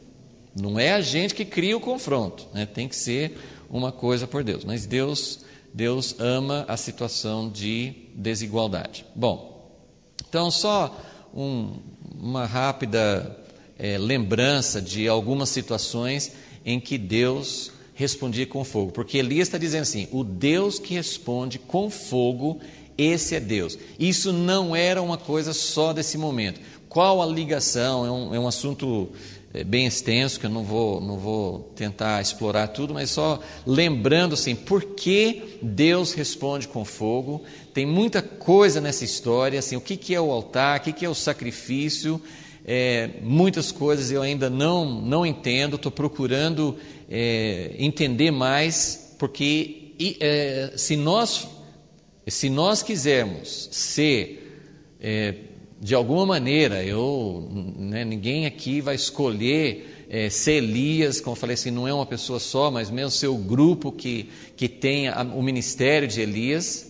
Não é a gente que cria o confronto, né? Tem que ser uma coisa por Deus. Mas Deus, Deus ama a situação de desigualdade. Bom, então só um, uma rápida É, lembrança de algumas situações em que Deus respondia com fogo, porque Elias está dizendo assim, o Deus que responde com fogo, esse é Deus. Isso não era uma coisa só desse momento. Qual a ligação? É um, é um assunto é, bem extenso, que eu não vou, não vou tentar explorar tudo, mas só lembrando assim, por que Deus responde com fogo. Tem muita coisa nessa história, assim, o que, que é o altar, o que, que é o sacrifício. É, muitas coisas eu ainda não, não entendo, estou procurando é, entender mais, porque é, se, nós, se nós quisermos ser, é, de alguma maneira, eu, né, ninguém aqui vai escolher é, ser Elias, como eu falei assim, não é uma pessoa só, mas mesmo ser o grupo que, que tem a, o ministério de Elias,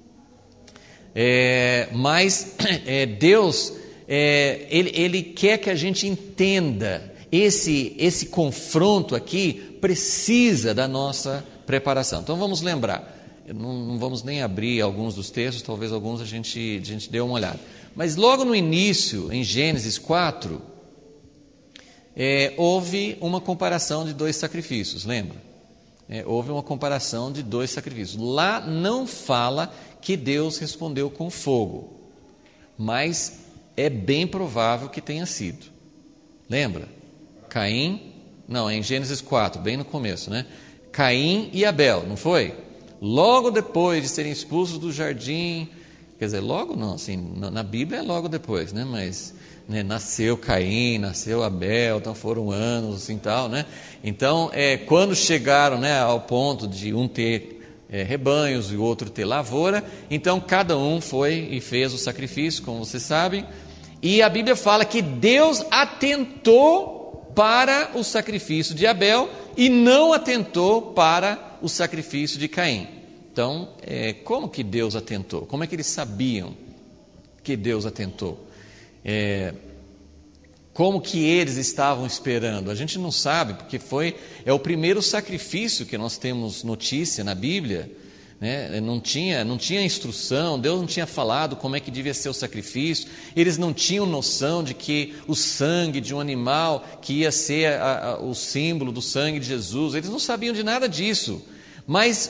é, mas é, Deus... É, ele, ele quer que a gente entenda esse, esse confronto aqui precisa da nossa preparação. Então vamos lembrar, não, não vamos nem abrir alguns dos textos, talvez alguns a gente, a gente dê uma olhada, mas logo no início, em Gênesis quatro, é, houve uma comparação de dois sacrifícios, lembra? É, houve uma comparação de dois sacrifícios. Lá não fala que Deus respondeu com fogo, mas é bem provável que tenha sido. Lembra? Caim, não, é em Gênesis quatro, bem no começo, né? Caim e Abel, não foi? Logo depois de serem expulsos do jardim, quer dizer, logo não, assim, na Bíblia é logo depois, né? Mas né, nasceu Caim, nasceu Abel, então foram anos, assim, tal, né? Então, é, quando chegaram, né, ao ponto de um ter É, rebanhos e o outro ter lavoura, então cada um foi e fez o sacrifício, como vocês sabem, e a Bíblia fala que Deus atentou para o sacrifício de Abel e não atentou para o sacrifício de Caim. Então, é, como que Deus atentou? Como é que eles sabiam que Deus atentou? É, como que eles estavam esperando? A gente não sabe, porque foi, é o primeiro sacrifício que nós temos notícia na Bíblia, né? Não tinha, não tinha instrução, Deus não tinha falado como é que devia ser o sacrifício, eles não tinham noção de que o sangue de um animal que ia ser a, a, o símbolo do sangue de Jesus, eles não sabiam de nada disso, mas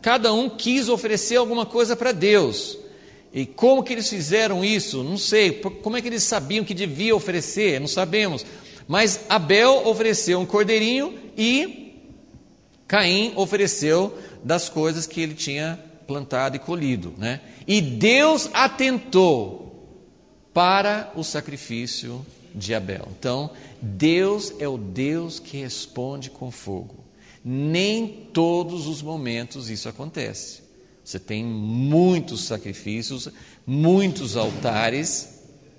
Cada um quis oferecer alguma coisa para Deus. E como que eles fizeram isso? Não sei. Como é que eles sabiam que devia oferecer? Não sabemos. Mas Abel ofereceu um cordeirinho e Caim ofereceu das coisas que ele tinha plantado e colhido, né? E Deus atentou para o sacrifício de Abel. Então, Deus é o Deus que responde com fogo. Nem todos os momentos isso acontece. Você tem muitos sacrifícios, muitos altares.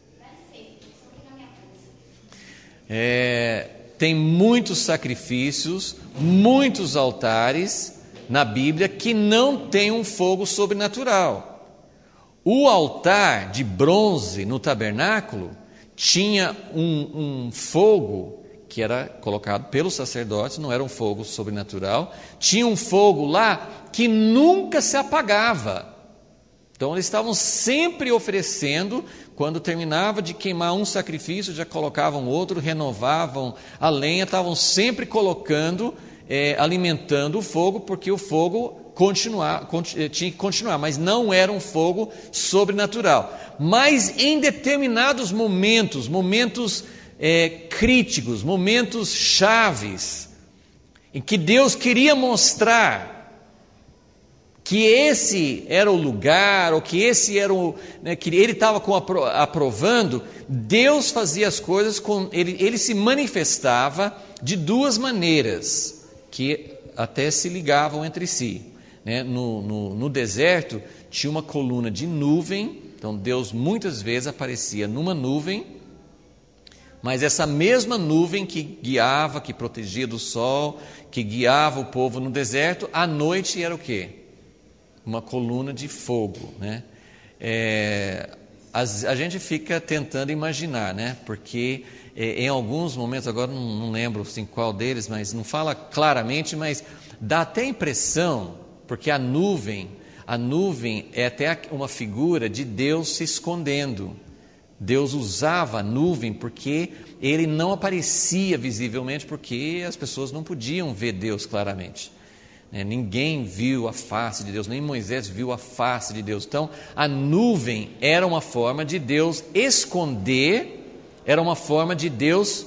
É, tem muitos sacrifícios, muitos altares na Bíblia que não tem um fogo sobrenatural. O altar de bronze no tabernáculo tinha um, um fogo que era colocado pelos sacerdotes, não era um fogo sobrenatural, tinha um fogo lá que nunca se apagava. Então eles estavam sempre oferecendo, quando terminava de queimar um sacrifício, já colocavam outro, renovavam a lenha, estavam sempre colocando, é, alimentando o fogo, porque o fogo continuar, tinha que continuar, mas não era um fogo sobrenatural. Mas em determinados momentos, momentos é, críticos, momentos chaves, em que Deus queria mostrar que esse era o lugar, ou que esse era o, né, que ele estava aprovando, Deus fazia as coisas, com, ele, ele se manifestava de duas maneiras, que até se ligavam entre si. Né? No, no, no deserto tinha uma coluna de nuvem, então Deus muitas vezes aparecia numa nuvem, mas essa mesma nuvem que guiava, que protegia do sol, que guiava o povo no deserto, à noite era o quê? Uma coluna de fogo, né? É, a, a gente fica tentando imaginar, né? Porque é, em alguns momentos, agora não, não lembro assim, qual deles, mas não fala claramente, mas dá até a impressão, porque a nuvem, a nuvem é até uma figura de Deus se escondendo. Deus usava a nuvem porque ele não aparecia visivelmente, porque as pessoas não podiam ver Deus claramente. Ninguém viu a face de Deus, nem Moisés viu a face de Deus. Então, a nuvem era uma forma de Deus esconder, era uma forma de Deus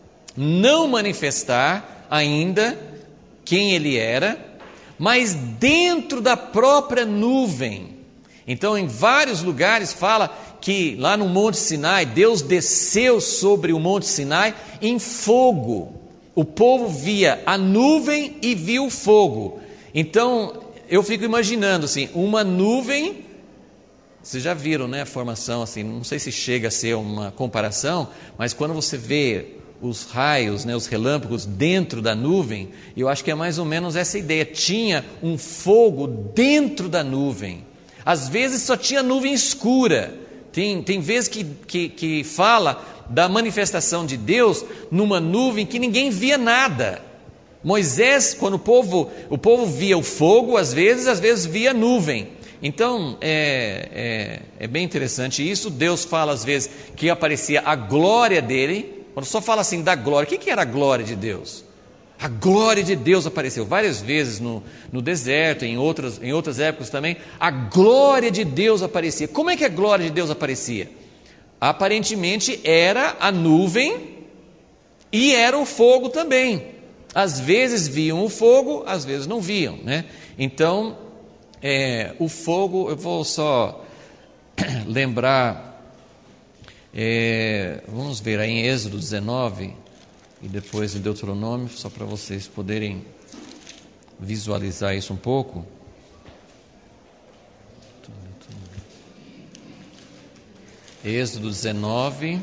não manifestar ainda quem Ele era, mas dentro da própria nuvem. Então, em vários lugares fala que lá no Monte Sinai, Deus desceu sobre o Monte Sinai em fogo. O povo via a nuvem e via o fogo. Então, eu fico imaginando assim, uma nuvem, vocês já viram, né, a formação assim, não sei se chega a ser uma comparação, mas quando você vê os raios, né, os relâmpagos dentro da nuvem, eu acho que é mais ou menos essa ideia, tinha um fogo dentro da nuvem. Às vezes só tinha nuvem escura, tem, tem vezes que, que, que fala da manifestação de Deus numa nuvem que ninguém via nada. Moisés, quando o povo, o povo via o fogo, às vezes, às vezes via nuvem. Então, é, é, é bem interessante isso. Deus fala às vezes que aparecia a glória dele. Quando só fala assim da glória, o que, que era a glória de Deus? A glória de Deus apareceu várias vezes no, no deserto, em outras, em outras épocas também. A glória de Deus aparecia. Como é que a glória de Deus aparecia? Aparentemente era a nuvem e era o fogo também. Às vezes viam o fogo, às vezes não viam, né? Então, é, o fogo, eu vou só lembrar, é, vamos ver aí em Êxodo dezenove e depois em Deuteronômio, só para vocês poderem visualizar isso um pouco. Êxodo dezenove,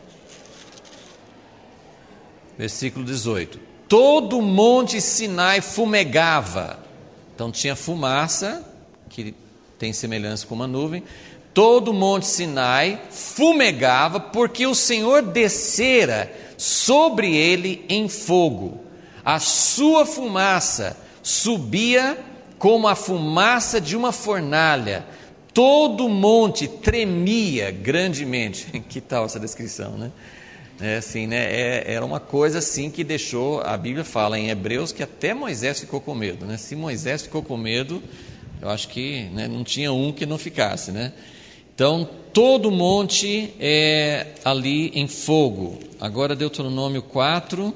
versículo dezoito. Todo o monte Sinai fumegava. Então tinha fumaça, que tem semelhança com uma nuvem. Todo o monte Sinai fumegava, porque o Senhor descera sobre ele em fogo. A sua fumaça subia como a fumaça de uma fornalha. Todo o monte tremia grandemente. Que tal essa descrição, né? É assim, né? É, era uma coisa assim que deixou, a Bíblia fala em Hebreus que até Moisés ficou com medo, né? Se Moisés ficou com medo, eu acho que, né, não tinha um que não ficasse, né? Então, todo o monte é ali em fogo. Agora Deuteronômio quatro.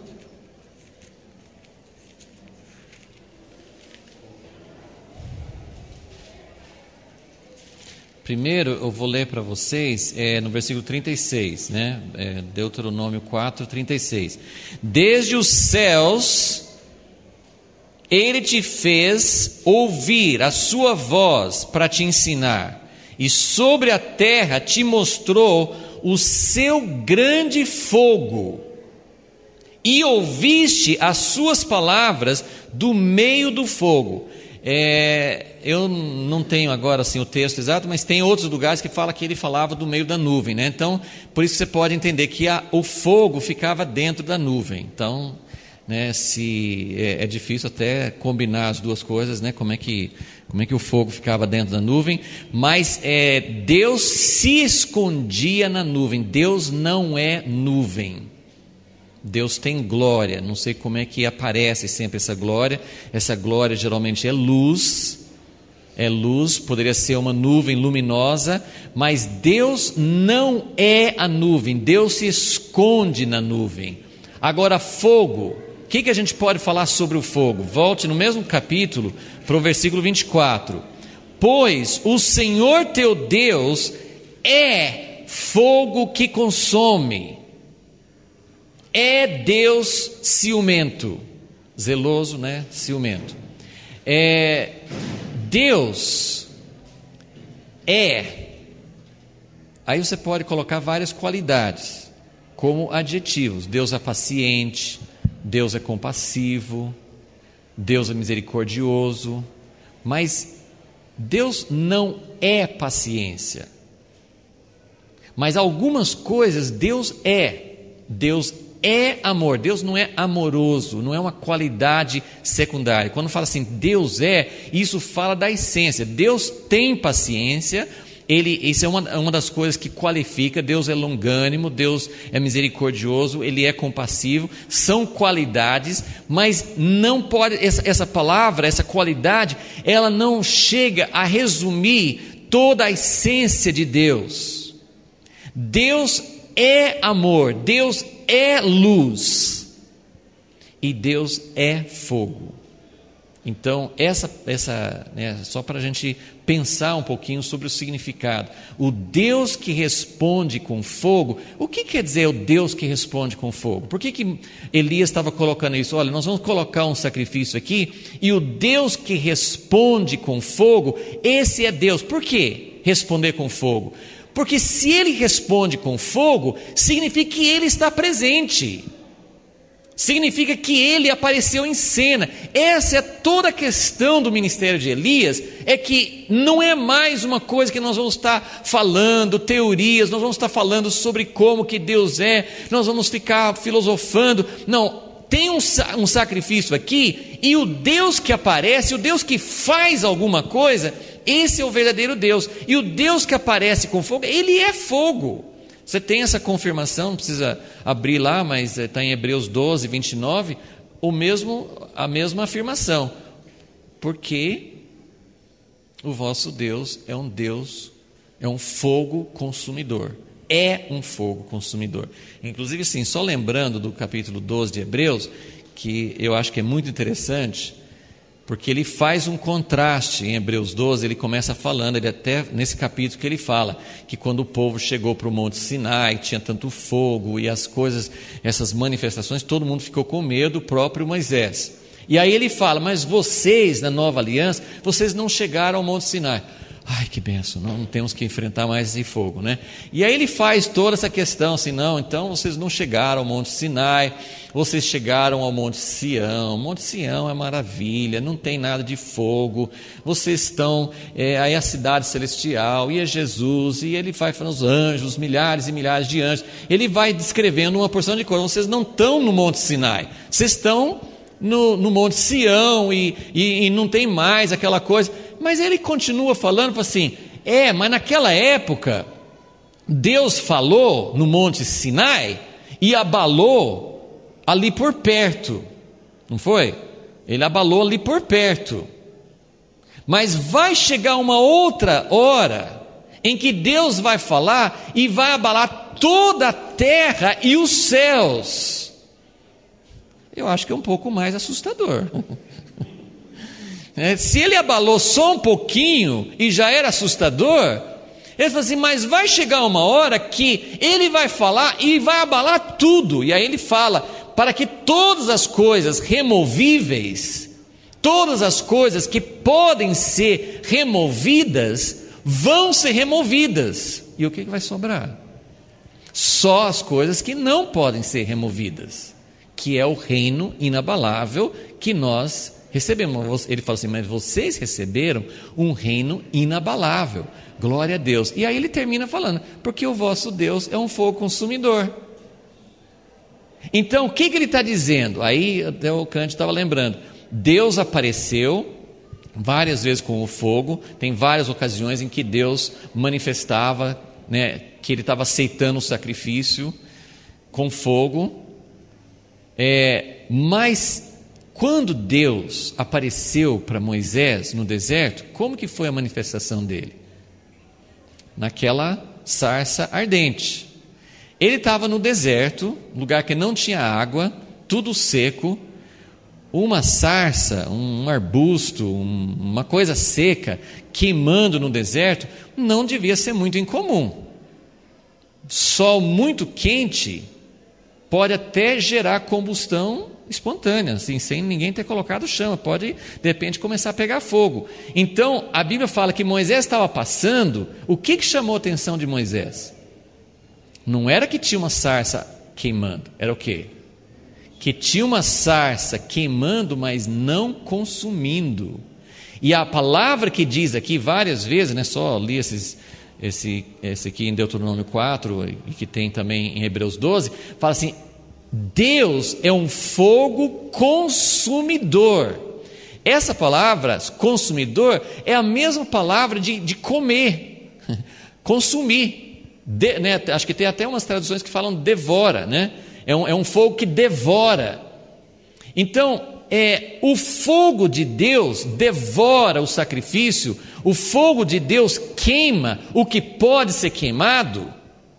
Primeiro eu vou ler para vocês é, no versículo trinta e seis, né? É, Deuteronômio quatro, trinta e seis. Desde os céus Ele te fez ouvir a sua voz para te ensinar, e sobre a terra te mostrou o seu grande fogo, e ouviste as suas palavras do meio do fogo. É, eu não tenho agora assim o texto exato, mas tem outros lugares que fala que ele falava do meio da nuvem, né? Então, por isso você pode entender que a, o fogo ficava dentro da nuvem. Então, né, se é, é difícil até combinar as duas coisas, né? Como é que como é que o fogo ficava dentro da nuvem? Mas é, Deus se escondia na nuvem. Deus não é nuvem. Deus tem glória, não sei como é que aparece sempre essa glória. Essa glória geralmente é luz, é luz, poderia ser uma nuvem luminosa, mas Deus não é a nuvem, Deus se esconde na nuvem. Agora, fogo, o que, que a gente pode falar sobre o fogo? Volte no mesmo capítulo para o versículo vinte e quatro. Pois o Senhor teu Deus é fogo que consome. É Deus ciumento, zeloso, né? Ciumento. É, Deus é. Aí você pode colocar várias qualidades como adjetivos. Deus é paciente, Deus é compassivo, Deus é misericordioso. Mas Deus não é paciência. Mas algumas coisas Deus é. Deus é amor, Deus não é amoroso, não é uma qualidade secundária. Quando fala assim, Deus é, isso fala da essência. Deus tem paciência, ele, isso é uma, uma das coisas que qualifica. Deus é longânimo, Deus é misericordioso, Ele é compassivo, são qualidades, mas não pode, essa, essa palavra, essa qualidade, ela não chega a resumir toda a essência de Deus. Deus é amor, Deus é luz e Deus é fogo. Então, essa, essa, né, só para a gente pensar um pouquinho sobre o significado. O Deus que responde com fogo, o que quer dizer o Deus que responde com fogo? Por que, que Elias estava colocando isso? Olha, nós vamos colocar um sacrifício aqui, e o Deus que responde com fogo, esse é Deus. Por que responder com fogo? Porque se Ele responde com fogo, significa que Ele está presente. Significa que Ele apareceu em cena. Essa é toda a questão do ministério de Elias, é que não é mais uma coisa que nós vamos estar falando, teorias, nós vamos estar falando sobre como que Deus é, nós vamos ficar filosofando. Não, tem um, um sacrifício aqui, e o Deus que aparece, o Deus que faz alguma coisa, esse é o verdadeiro Deus. E o Deus que aparece com fogo, Ele é fogo. Você tem essa confirmação, não precisa abrir lá, mas está em Hebreus doze, vinte e nove, o mesmo, a mesma afirmação. Porque o vosso Deus é um Deus, é um fogo consumidor. É um fogo consumidor. Inclusive, assim, só lembrando do capítulo doze de Hebreus, que eu acho que é muito interessante, porque ele faz um contraste em Hebreus doze. Ele começa falando, ele até nesse capítulo que ele fala, que quando o povo chegou para o Monte Sinai, tinha tanto fogo e as coisas, essas manifestações, todo mundo ficou com medo, o próprio Moisés. E aí ele fala, mas vocês, na nova aliança, vocês não chegaram ao Monte Sinai. Ai, que benção, não, não temos que enfrentar mais esse fogo, né? E aí ele faz toda essa questão, assim, não, então vocês não chegaram ao Monte Sinai, vocês chegaram ao Monte Sião. Monte Sião é maravilha, não tem nada de fogo, vocês estão, é, aí a cidade celestial, e é Jesus, e ele vai falando os anjos, milhares e milhares de anjos, ele vai descrevendo uma porção de coisas. Vocês não estão no Monte Sinai, vocês estão no, no Monte Sião, e, e, e não tem mais aquela coisa. Mas ele continua falando assim, é, mas naquela época, Deus falou no Monte Sinai, e abalou ali por perto, não foi? Ele abalou ali por perto. Mas vai chegar uma outra hora em que Deus vai falar e vai abalar toda a terra e os céus. Eu acho que é um pouco mais assustador. É, se ele abalou só um pouquinho e já era assustador, ele fala assim, mas vai chegar uma hora que ele vai falar e vai abalar tudo. E aí ele fala, para que todas as coisas removíveis, todas as coisas que podem ser removidas, vão ser removidas. E o que vai sobrar? Só as coisas que não podem ser removidas, que é o reino inabalável que nós recebemos. Ele fala assim, mas vocês receberam um reino inabalável. Glória a Deus. E aí ele termina falando, porque o vosso Deus é um fogo consumidor. Então o que, que ele está dizendo? Aí até o Kant estava lembrando, Deus apareceu várias vezes com o fogo. Tem várias ocasiões em que Deus manifestava, né, que ele estava aceitando o sacrifício com fogo. É, mas quando Deus apareceu para Moisés no deserto, como que foi a manifestação dele? Naquela sarça ardente. Ele estava no deserto, lugar que não tinha água, tudo seco. Uma sarça, um arbusto, um, uma coisa seca queimando no deserto não devia ser muito incomum. Sol muito quente pode até gerar combustão espontânea, assim, sem ninguém ter colocado chama, pode de repente começar a pegar fogo. Então a Bíblia fala que Moisés estava passando. O que, que chamou a atenção de Moisés? Não era que tinha uma sarça queimando, era o quê? Que tinha uma sarça queimando, mas não consumindo. E a palavra que diz aqui várias vezes, né, só li esses, esse, esse aqui em Deuteronômio quatro, e que tem também em Hebreus doze, fala assim, Deus é um fogo consumidor. Essa palavra, consumidor, é a mesma palavra de, de comer, consumir. De, né, acho que tem até umas traduções que falam devora, né? É um, é um fogo que devora. Então, é, o fogo de Deus devora o sacrifício, o fogo de Deus queima o que pode ser queimado,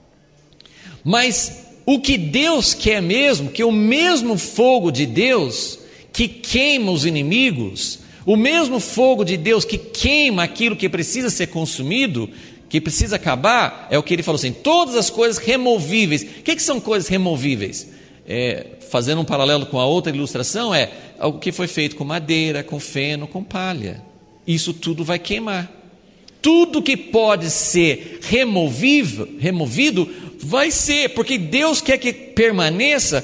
mas o que Deus quer mesmo, que o mesmo fogo de Deus que queima os inimigos, o mesmo fogo de Deus que queima aquilo que precisa ser consumido, que precisa acabar, é o que ele falou assim, todas as coisas removíveis. O que, que são coisas removíveis? É, fazendo um paralelo com a outra ilustração, é o que foi feito com madeira, com feno, com palha. Isso tudo vai queimar. Tudo que pode ser removível, removido, vai ser, porque Deus quer que permaneça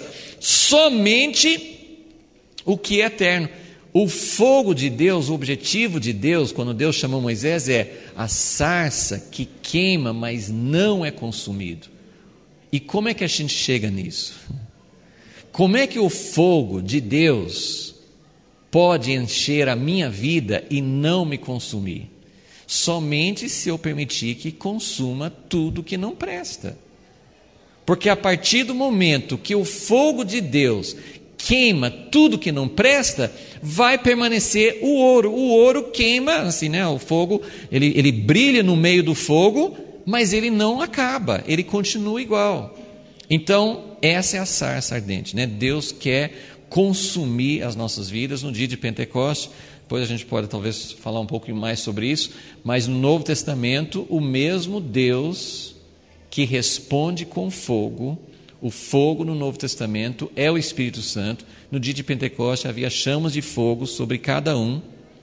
somente o que é eterno. O fogo de Deus, o objetivo de Deus, quando Deus chamou Moisés, é a sarça que queima, mas não é consumido. E como é que a gente chega nisso? Como é que o fogo de Deus pode encher a minha vida e não me consumir? Somente se eu permitir que consuma tudo que não presta. Porque a partir do momento que o fogo de Deus queima tudo que não presta, vai permanecer o ouro. O ouro queima, assim, né? O fogo, ele, ele brilha no meio do fogo, mas ele não acaba, ele continua igual. Então, essa é a sarça ardente, né? Deus quer consumir as nossas vidas no dia de Pentecostes. Depois a gente pode talvez falar um pouco mais sobre isso, mas no Novo Testamento, o mesmo Deus que responde com fogo, o fogo no Novo Testamento é o Espírito Santo. No dia de Pentecostes havia chamas de fogo sobre cada um.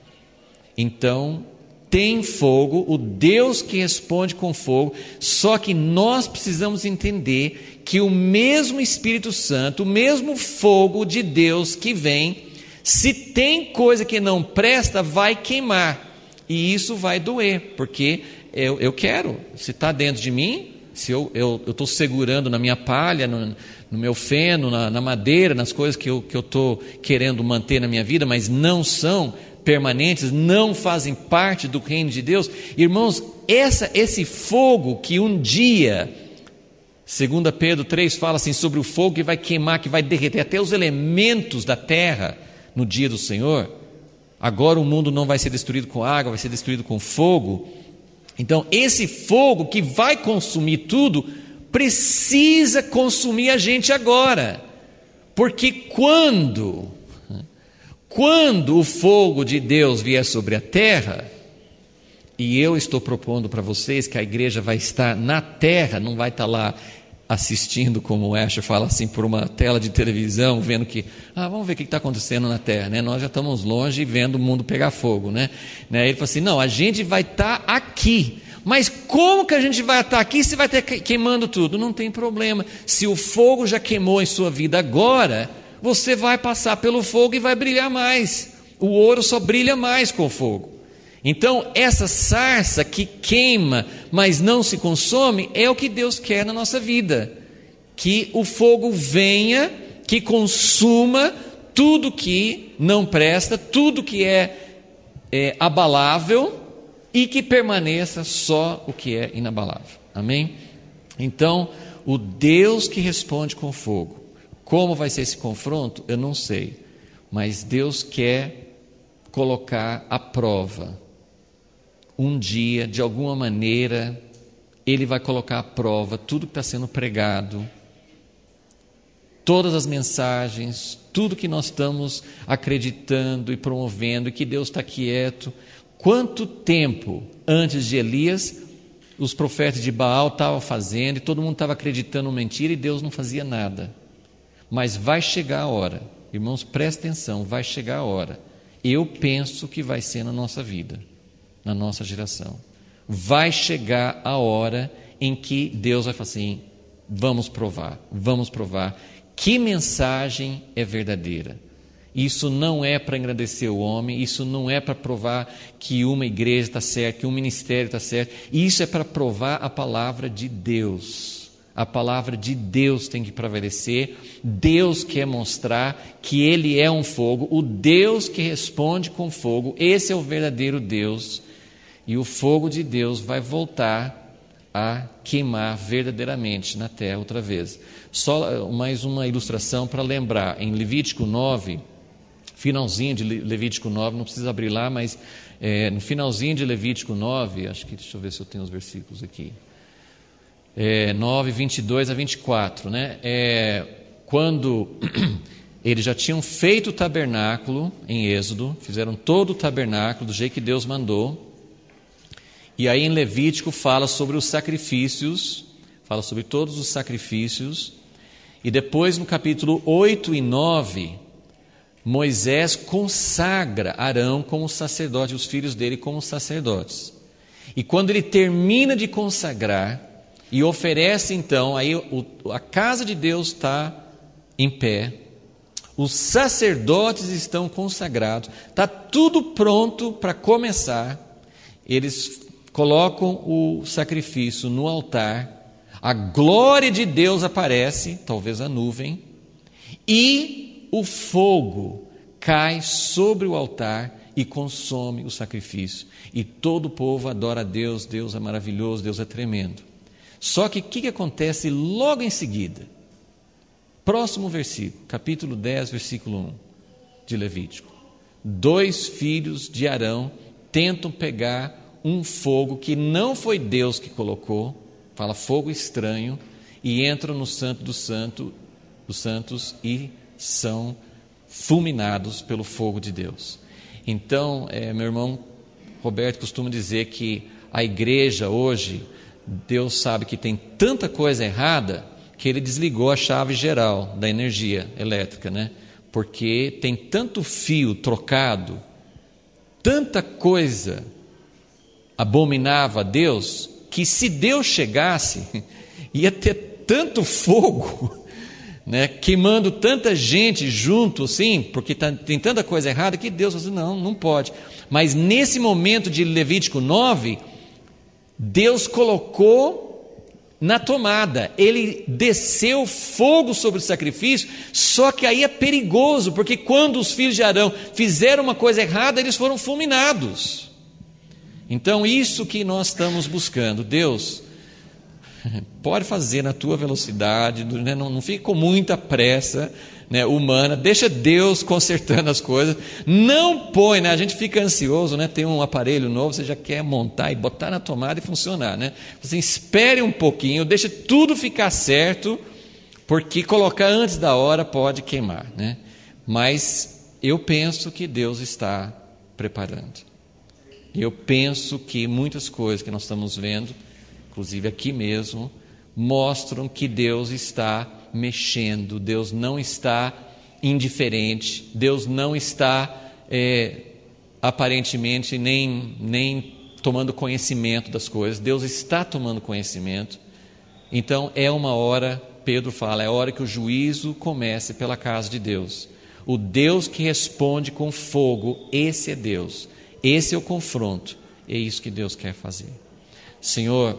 Então, tem fogo, o Deus que responde com fogo, só que nós precisamos entender que o mesmo Espírito Santo, o mesmo fogo de Deus que vem, se tem coisa que não presta, vai queimar, e isso vai doer, porque eu, eu quero, se está dentro de mim, se eu estou segurando na minha palha, no, no meu feno, na, na madeira, nas coisas que eu estou querendo manter na minha vida, mas não são permanentes, não fazem parte do reino de Deus, irmãos, essa, esse fogo que um dia Segunda Pedro três fala assim sobre o fogo que vai queimar, que vai derreter até os elementos da terra no dia do Senhor. Agora o mundo não vai ser destruído com água, vai ser destruído com fogo. Então esse fogo que vai consumir tudo, precisa consumir a gente agora. Porque quando, quando o fogo de Deus vier sobre a terra, e eu estou propondo para vocês que a igreja vai estar na terra, não vai estar lá assistindo, como o Asher fala assim, por uma tela de televisão, vendo que, ah, vamos ver o que está acontecendo na terra, né? Nós já estamos longe vendo o mundo pegar fogo, né? né? Ele falou assim, não, a gente vai estar aqui, mas como que a gente vai estar aqui se vai estar queimando tudo? Não tem problema, se o fogo já queimou em sua vida agora, você vai passar pelo fogo e vai brilhar mais, o ouro só brilha mais com o fogo. Então, essa sarça que queima, mas não se consome, é o que Deus quer na nossa vida. Que o fogo venha, que consuma tudo que não presta, tudo que é, é abalável, e que permaneça só o que é inabalável. Amém? Então, o Deus que responde com fogo. Como vai ser esse confronto? Eu não sei. Mas Deus quer colocar à prova. Um dia, de alguma maneira, Ele vai colocar à prova tudo que está sendo pregado, todas as mensagens, tudo que nós estamos acreditando e promovendo, e que Deus está quieto. Quanto tempo antes de Elias, os profetas de Baal estavam fazendo, e todo mundo estava acreditando em mentira, e Deus não fazia nada. Mas vai chegar a hora, irmãos, prestem atenção, vai chegar a hora. Eu penso que vai ser na nossa vida, na nossa geração. Vai chegar a hora em que Deus vai falar assim, vamos provar, vamos provar que mensagem é verdadeira. Isso não é para engrandecer o homem, isso não é para provar que uma igreja está certa, que um ministério está certo, isso é para provar a palavra de Deus. A palavra de Deus tem que prevalecer. Deus quer mostrar que Ele é um fogo, o Deus que responde com fogo, esse é o verdadeiro Deus. E o fogo de Deus vai voltar a queimar verdadeiramente na terra outra vez. Só mais uma ilustração para lembrar, em Levítico nove, finalzinho de Levítico nove, não precisa abrir lá, mas é, no finalzinho de Levítico nove, acho que, deixa eu ver se eu tenho os versículos aqui, é, nove, vinte e dois a vinte e quatro, né? É, quando eles já tinham feito o tabernáculo em Êxodo, fizeram todo o tabernáculo do jeito que Deus mandou, e aí em Levítico fala sobre os sacrifícios, fala sobre todos os sacrifícios, e depois no capítulo oito e nove, Moisés consagra Arão como sacerdote, os filhos dele como sacerdotes. E quando ele termina de consagrar e oferece então, aí o, a casa de Deus está em pé, os sacerdotes estão consagrados, está tudo pronto para começar, eles colocam o sacrifício no altar, a glória de Deus aparece, talvez a nuvem, e o fogo cai sobre o altar e consome o sacrifício. E todo o povo adora a Deus, Deus é maravilhoso, Deus é tremendo. Só que o que, que acontece logo em seguida? Próximo versículo, capítulo dez, versículo um de Levítico. Dois filhos de Arão tentam pegar um fogo que não foi Deus que colocou, fala fogo estranho, e entram no santo do santo, dos santos e são fulminados pelo fogo de Deus. Então, é, meu irmão Roberto costuma dizer que a igreja hoje, Deus sabe que tem tanta coisa errada, que Ele desligou a chave geral da energia elétrica, né? Porque tem tanto fio trocado, tanta coisa abominava a Deus, que se Deus chegasse, ia ter tanto fogo, né, queimando tanta gente junto, assim, porque tá, tem tanta coisa errada, que Deus falou assim, não, não pode. Mas nesse momento de Levítico nove, Deus colocou na tomada, Ele desceu fogo sobre o sacrifício, só que aí é perigoso, porque quando os filhos de Arão fizeram uma coisa errada, eles foram fulminados. Então, isso que nós estamos buscando, Deus, Pode fazer na tua velocidade, né? não, não fique com muita pressa, né, humana, deixa Deus consertando as coisas, não põe, né, a gente fica ansioso, né, tem um aparelho novo, você já quer montar e botar na tomada e funcionar, né, você espere um pouquinho, deixa tudo ficar certo, porque colocar antes da hora pode queimar, né, mas eu penso que Deus está preparando, eu penso que muitas coisas que nós estamos vendo, inclusive aqui mesmo, mostram que Deus está mexendo, Deus não está indiferente, Deus não está é, aparentemente nem, nem tomando conhecimento das coisas, Deus está tomando conhecimento. Então é uma hora, Pedro fala, é hora que o juízo comece pela casa de Deus. O Deus que responde com fogo, esse é Deus, esse é o confronto, é isso que Deus quer fazer. Senhor,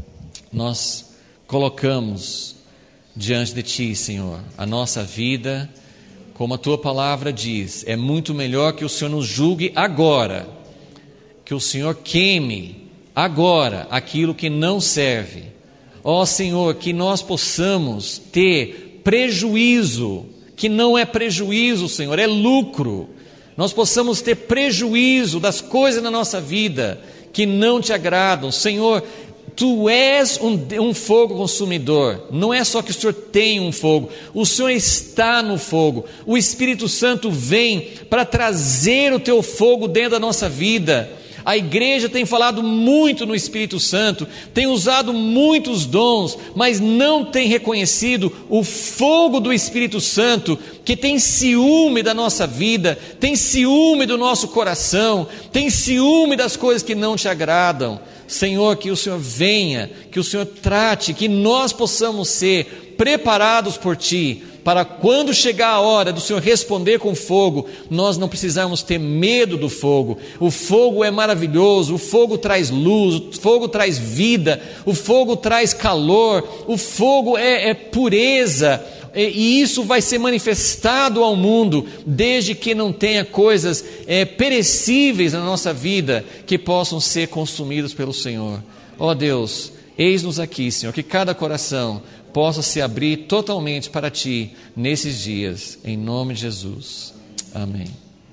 nós colocamos diante de Ti, Senhor, a nossa vida, como a Tua palavra diz, é muito melhor que o Senhor nos julgue agora, que o Senhor queime agora aquilo que não serve. Ó Senhor, que nós possamos ter prejuízo, que não é prejuízo, Senhor, é lucro, nós possamos ter prejuízo das coisas na nossa vida que não Te agradam, Senhor. Tu és um, um fogo consumidor, não é só que o Senhor tem um fogo, o Senhor está no fogo, o Espírito Santo vem para trazer o Teu fogo dentro da nossa vida. A igreja tem falado muito no Espírito Santo, tem usado muitos dons, mas não tem reconhecido o fogo do Espírito Santo, que tem ciúme da nossa vida, tem ciúme do nosso coração, tem ciúme das coisas que não Te agradam. Senhor, que o Senhor venha, que o Senhor trate, que nós possamos ser preparados por Ti, para quando chegar a hora do Senhor responder com fogo, nós não precisamos ter medo do fogo. O fogo é maravilhoso, o fogo traz luz, o fogo traz vida, o fogo traz calor, o fogo é, é pureza, e isso vai ser manifestado ao mundo, desde que não tenha coisas é, perecíveis na nossa vida, que possam ser consumidas pelo Senhor. Ó Deus, eis-nos aqui, Senhor, que cada coração possa se abrir totalmente para Ti nesses dias, em nome de Jesus, amém.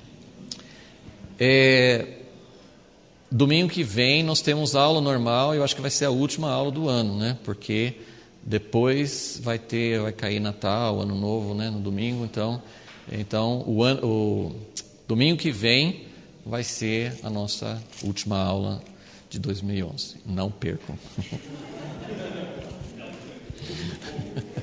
É, domingo que vem nós temos aula normal, eu acho que vai ser a última aula do ano, né? Porque depois vai ter, vai cair Natal, Ano Novo, né? No domingo, então, então o, ano, o domingo que vem vai ser a nossa última aula de dois mil e onze, não percam.